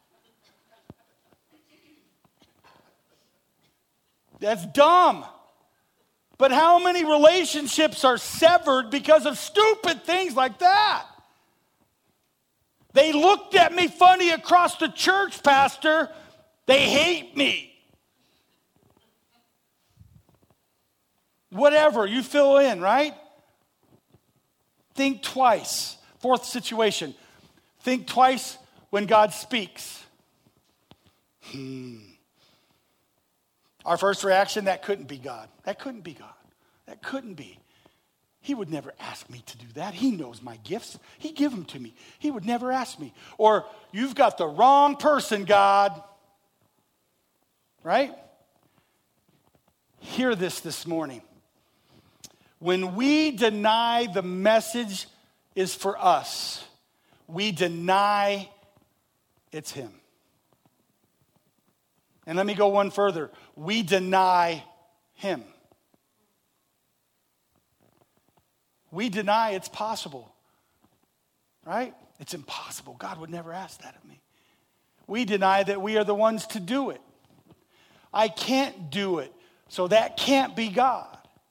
That's dumb. But how many relationships are severed because of stupid things like that? They looked at me funny across the church, Pastor. They hate me. Whatever, you fill in, right? Think twice. Fourth situation. Think twice when God speaks. Our first reaction, that couldn't be God. That couldn't be God. That couldn't be. He would never ask me to do that. He knows my gifts. He give them to me. He would never ask me. Or, you've got the wrong person, God. Right? Hear this morning. When we deny the message is for us, we deny it's Him. And let me go one further. We deny Him. We deny it's possible. Right? It's impossible. God would never ask that of me. We deny that we are the ones to do it. I can't do it, so that can't be God.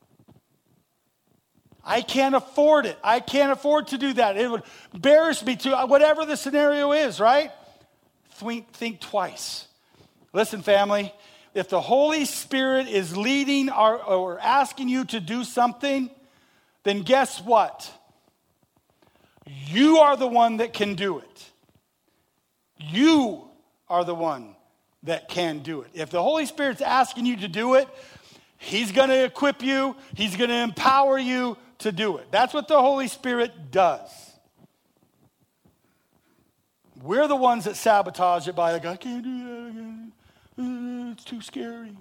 I can't afford it. I can't afford to do that. It would embarrass me to, whatever the scenario is, right? Think twice. Listen, family, if the Holy Spirit is leading or asking you to do something, then guess what? You are the one that can do it. You are the one that can do it. If the Holy Spirit's asking you to do it, He's going to equip you. He's going to empower you to do it. That's what the Holy Spirit does. We're the ones that sabotage it by like, I can't do that again. It's too scary.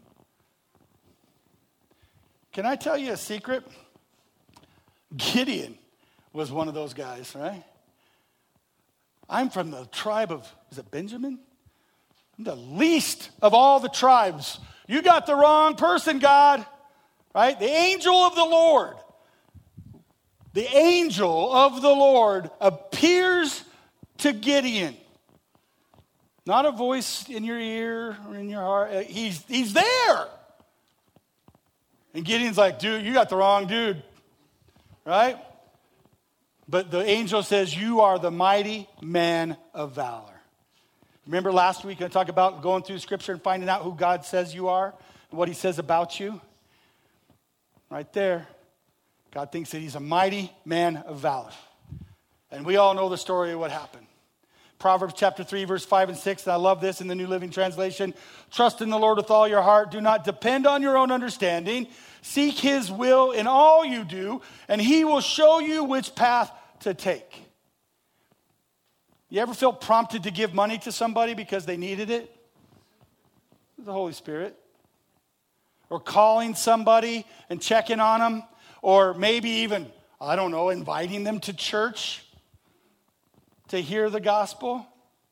Can I tell you a secret? Gideon was one of those guys, right? I'm from the tribe of, is it Benjamin? I'm the least of all the tribes. You got the wrong person, God. Right? The angel of the Lord. The angel of the Lord appears to Gideon. Not a voice in your ear or in your heart. He's there. And Gideon's like, dude, you got the wrong dude. Right? But the angel says, you are the mighty man of valor. Remember last week I talked about going through Scripture and finding out who God says you are and what He says about you? Right there. God thinks that He's a mighty man of valor. And we all know the story of what happened. Proverbs chapter 3, verse 5 and 6, and I love this in the New Living Translation. Trust in the Lord with all your heart. Do not depend on your own understanding. Seek His will in all you do, and He will show you which path to take. You ever feel prompted to give money to somebody because they needed it? The Holy Spirit. Or calling somebody and checking on them. Or maybe even, I don't know, inviting them to church to hear the gospel.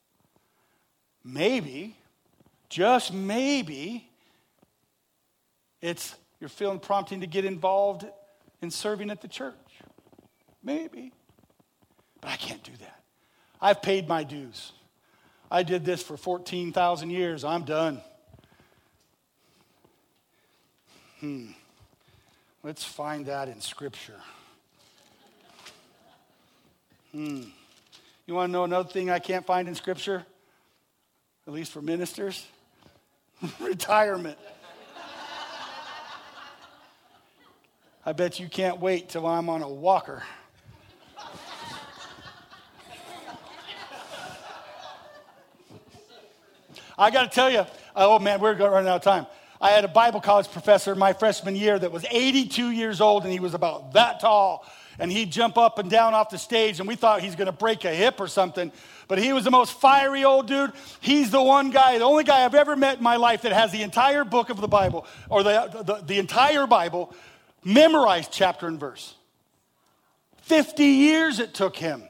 Maybe, just maybe, you're feeling prompting to get involved in serving at the church. Maybe. But I can't do that. I've paid my dues. I did this for 14,000 years. I'm done. Let's find that in Scripture. You want to know another thing I can't find in Scripture? At least for ministers? Retirement. I bet you can't wait till I'm on a walker. I got to tell you, oh man, we're running out of time. I had a Bible college professor my freshman year that was 82 years old, and he was about that tall. And he'd jump up and down off the stage, and we thought he's going to break a hip or something. But he was the most fiery old dude. He's the only guy I've ever met in my life that has the entire book of the Bible, or the entire Bible, memorized chapter and verse. 50 years it took him.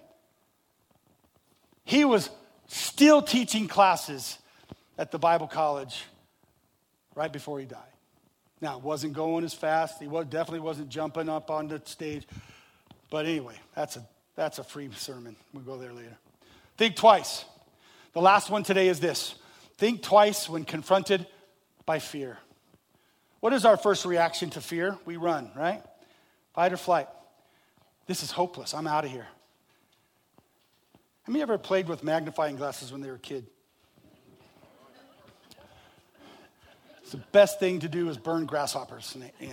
He was still teaching classes at the Bible college right before he died. Now, it wasn't going as fast. He definitely wasn't jumping up on the stage. But anyway, that's a free sermon. We'll go there later. Think twice. The last one today is this. Think twice when confronted by fear. What is our first reaction to fear? We run, right? Fight or flight. This is hopeless. I'm out of here. Have you ever played with magnifying glasses when they were a kid? It's the best thing to do is burn grasshoppers.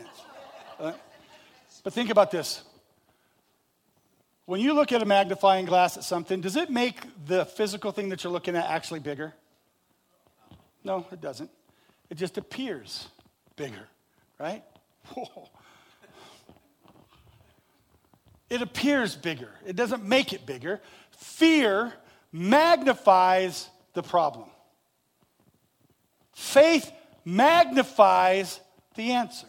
But think about this. When you look at a magnifying glass at something, does it make the physical thing that you're looking at actually bigger? No, it doesn't. It just appears bigger, right? Whoa. It appears bigger. It doesn't make it bigger. Fear magnifies the problem. Faith magnifies the answer.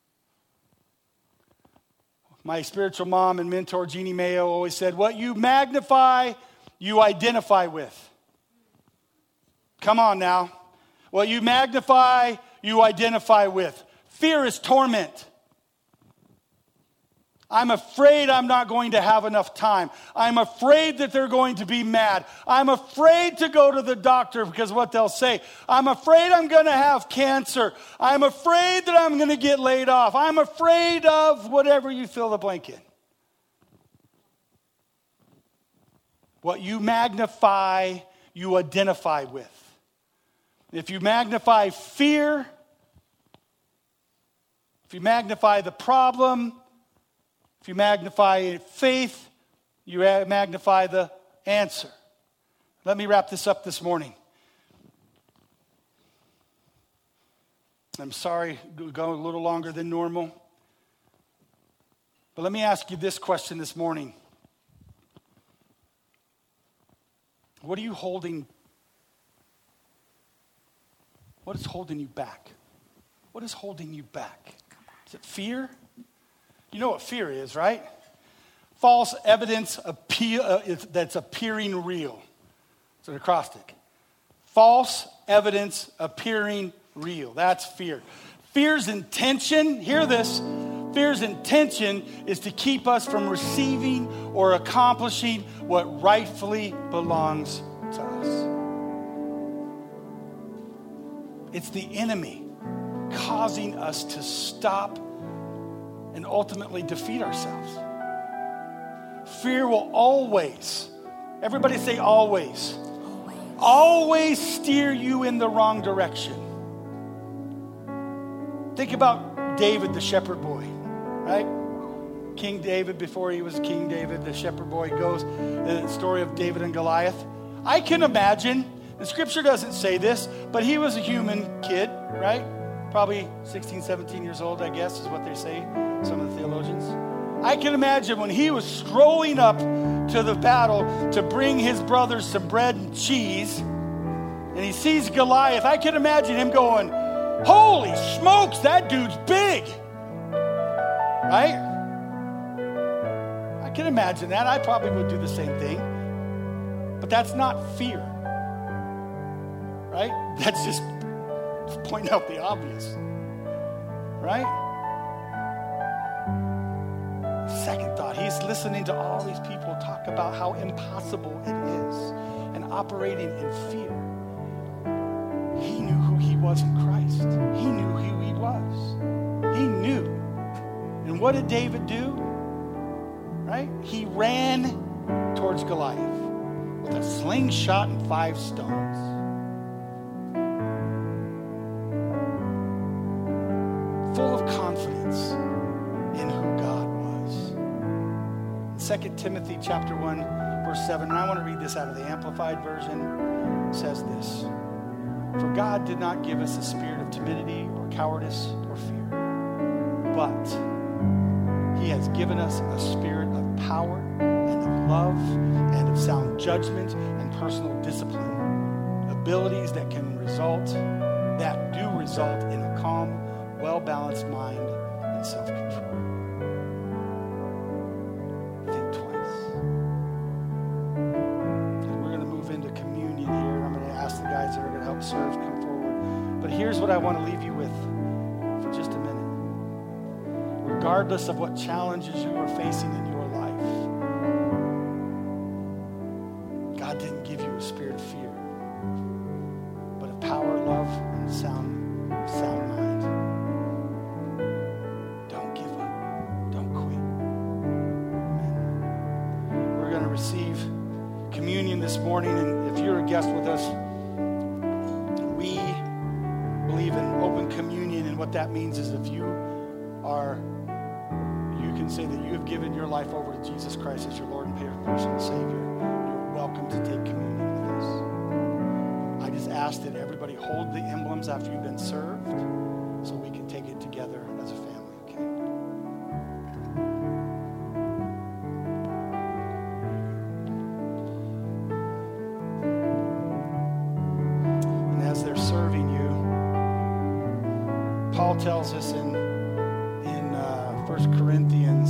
My spiritual mom and mentor, Jeannie Mayo, always said, what you magnify, you identify with. Come on now. What you magnify, you identify with. Fear is torment. I'm afraid I'm not going to have enough time. I'm afraid that they're going to be mad. I'm afraid to go to the doctor because what they'll say. I'm afraid I'm going to have cancer. I'm afraid that I'm going to get laid off. I'm afraid of whatever you fill the blank in. What you magnify, you identify with. If you magnify fear, if you magnify the problem, if you magnify faith, you magnify the answer. Let me wrap this up this morning. I'm sorry to go a little longer than normal. But let me ask you this question this morning. What are you holding? What is holding you back? What is holding you back? Is it fear? You know what fear is, right? False evidence that's appearing real. It's an acrostic. False evidence appearing real. That's fear. Fear's intention, hear this, fear's intention is to keep us from receiving or accomplishing what rightfully belongs to us. It's the enemy causing us to stop and ultimately defeat ourselves. Fear will always, everybody say always, always steer you in the wrong direction. Think about David, the shepherd boy, right? King David, before he was King David, the shepherd boy goes, the story of David and Goliath. I can imagine, the scripture doesn't say this, but he was a human kid, right? Probably 16, 17 years old, I guess, is what they say, some of the theologians. I can imagine when he was strolling up to the battle to bring his brothers some bread and cheese, and he sees Goliath, I can imagine him going, holy smokes, that dude's big. Right? I can imagine that. I probably would do the same thing. But that's not fear. Right? That's just pointing out the obvious. Right? Second thought, he's listening to all these people talk about how impossible it is and operating in fear. He knew who he was in Christ. He knew who he was. He knew. And what did David do? Right? He ran towards Goliath with a slingshot and 5 stones. Full of confidence in who God was. 2 Timothy chapter 1, verse 7, and I want to read this out of the Amplified Version. It says this. For God did not give us a spirit of timidity or cowardice or fear, but he has given us a spirit of power and of love and of sound judgment and personal discipline, abilities that do result in a calm, well-balanced mind and self-control. Think twice. And we're going to move into communion here. I'm going to ask the guys that are going to help serve come forward. But here's what I want to leave you with for just a minute. Regardless of what challenges you are facing in your life, God didn't give you a spirit of fear, but of power, love, and sound mind. Don't give up. Don't quit. Amen. We're going to receive communion this morning, and if you're a guest with us, we believe in open communion, and what that means is if you can say that you have given your life over to Jesus Christ as your Lord and personal Savior, you're welcome to take communion with us. I just ask that everybody hold the emblems after you've been served so we can take it together as a family, okay? And as they're serving you, Paul tells us in 1 Corinthians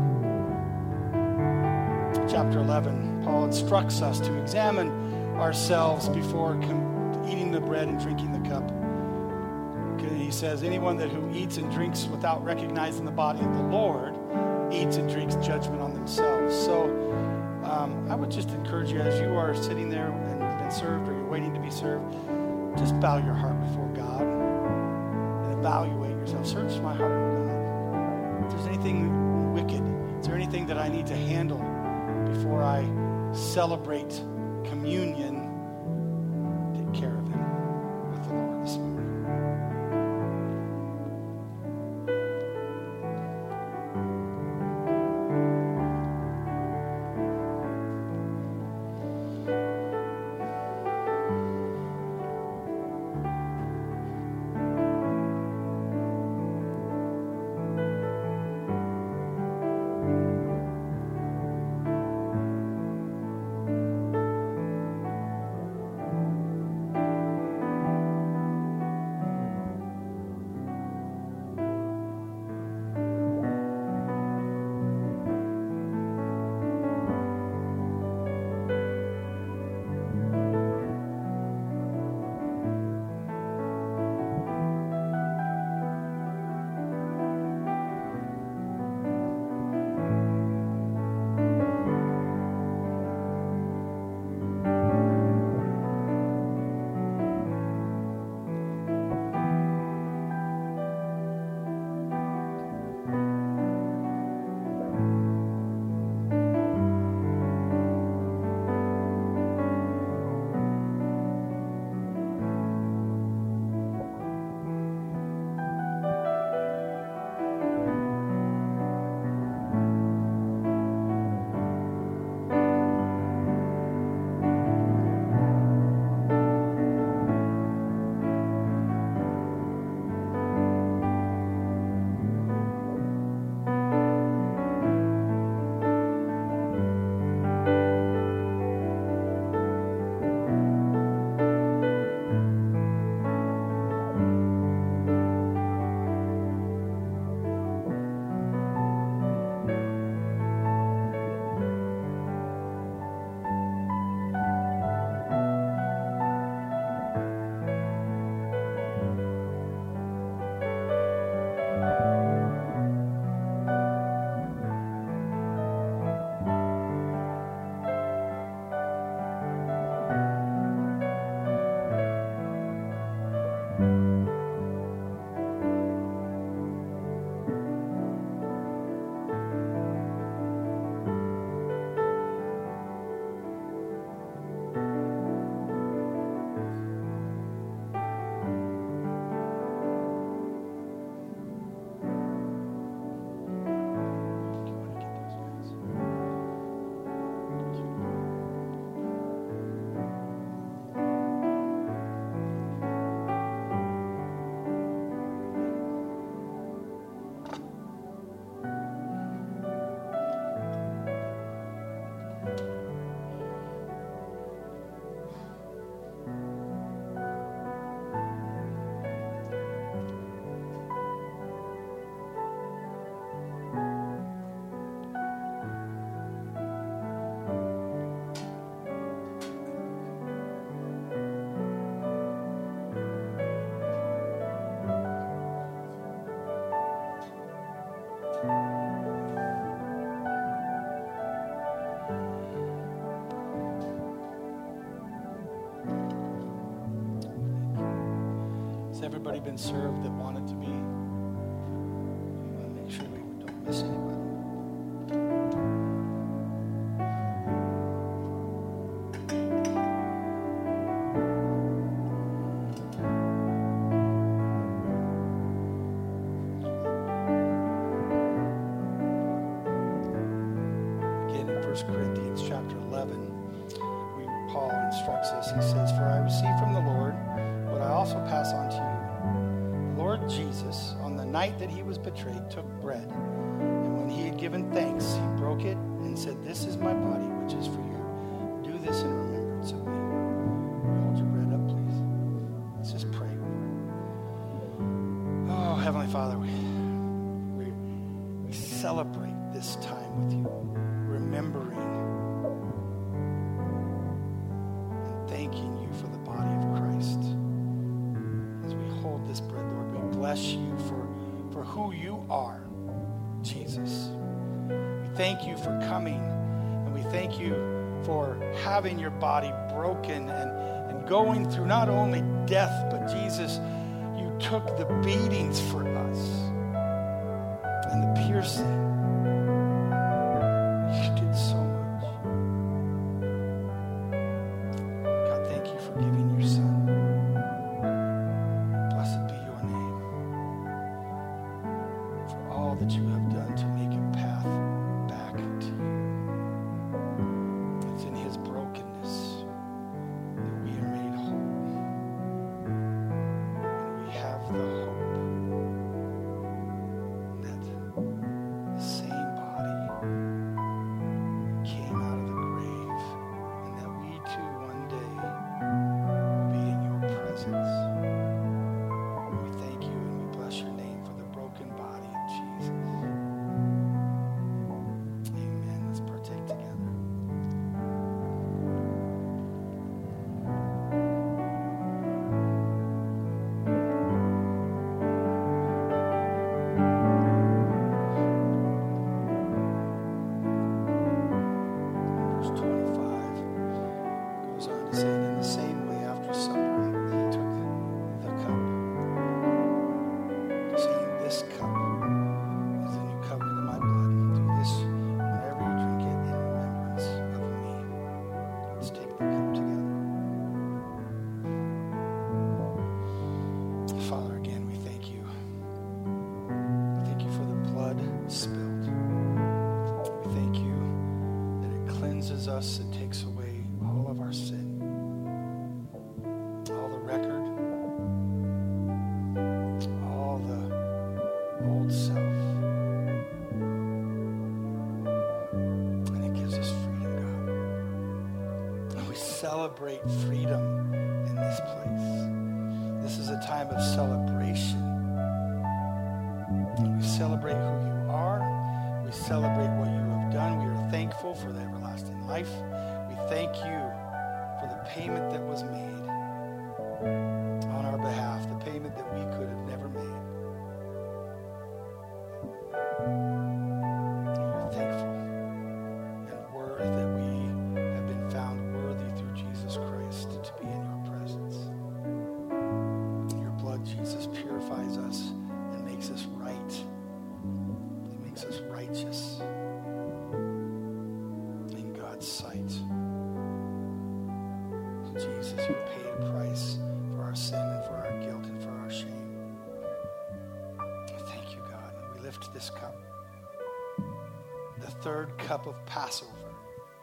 chapter 11, Paul instructs us to examine ourselves before eating the bread and drinking the cup. Okay, he says, anyone who eats and drinks without recognizing the body of the Lord eats and drinks judgment on themselves. So I would just encourage you, as you are sitting there and you've been served or you're waiting to be served, just bow your heart before God and evaluate yourself. Search my heart, God. If there's anything wicked, is there anything that I need to handle before I celebrate communion? Take care of it with the Lord this morning. everybody been served that wanted to be? We want to make sure we don't miss anybody. Again, in 1 Corinthians chapter 11, Paul instructs us. He says, "For I received from the Lord what I also pass on to you. The Lord Jesus, on the night that he was betrayed, took bread. And when he had given thanks, he broke it and said, 'This is my body, which is for you. Do this in remembrance of me.'" Hold your bread up, please. Let's just pray. Oh, Heavenly Father, we celebrate this time with you, remembering and thanking you for the body of Christ. As we hold this bread, Lord, we bless you for who you are, Jesus. We thank you for coming, and we thank you for having your body broken and going through not only death, but Jesus, you took the beatings for us and the piercing. You did so much. God, thank you for giving your Son. Blessed be your name for all that you have done to make a path back to you. It's in his brokenness that we are made whole. And we have the hope that the same body came out of the grave, and that we too one day will be in your presence. And we thank you and we bless your name for the broken body of Jesus. Amen. Let's partake together. Verse 25 goes on to say, "And in the same way, after supper, he took the cup, saying, 'This cup is the new covenant in my blood. Do this whenever you drink it in remembrance of me.'" Let's take the cup together. Father, again, we thank you. We thank you for the blood spilled. We thank you that it cleanses us and takes away all of our sin, all the record, all the old self. And it gives us freedom, God. And we celebrate freedom in this place. This is a time of celebration. We celebrate who you are. We celebrate what you have done. We are thankful for the everlasting life. We thank you for the payment that was made on our behalf, the payment that we could have never made. We are thankful and that we have been found worthy through Jesus Christ to be in your presence. Your blood, Jesus, purifies us and makes us right. It makes us righteous in God's sight. So Jesus, you paid a price for our sin and for our guilt and for our shame. Thank you, God. And we lift this cup, the third cup of Passover,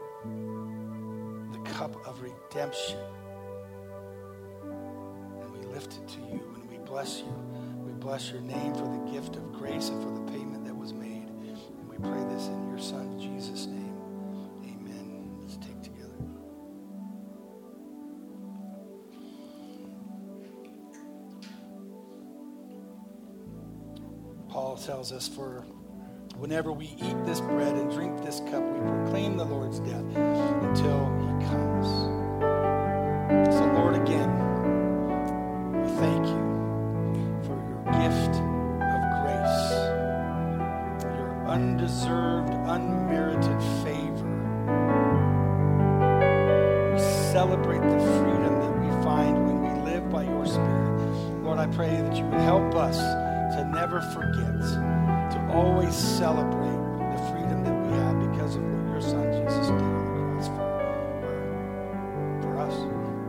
the cup of redemption. And we lift it to you and we bless you. We bless your name for the gift of grace and for the payment that was made. And we pray this in your Son, Jesus' name. Amen. Let's take together. Paul tells us, "For whenever we eat this bread and drink this cup, we proclaim the Lord's death until he comes." So, Lord, again, we thank you for your gift of grace, your undeserved, unmerited favor. We celebrate the freedom that we find when we live by your Spirit. Lord, Lord, I pray that you would help us to never forget, to always celebrate the freedom that we have because of what your son Jesus did on the cross for us.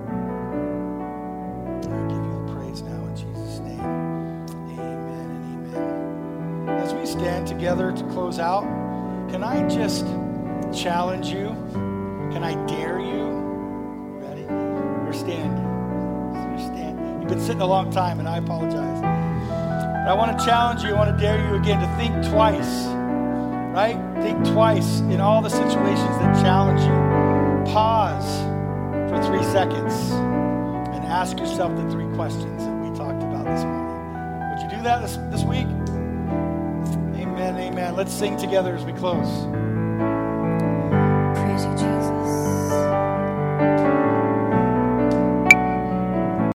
I give you the praise now in Jesus' name. Amen and amen. As we stand together to close out, can I just challenge you? Can I dare you? Ready? You're standing. You've been sitting a long time, and I apologize. But I want to challenge you. I want to dare you again to think twice, right? Think twice in all the situations that challenge you. Pause for 3 seconds and ask yourself the 3 questions that we talked about this morning. Would you do that this week? Amen, amen. Let's sing together as we close.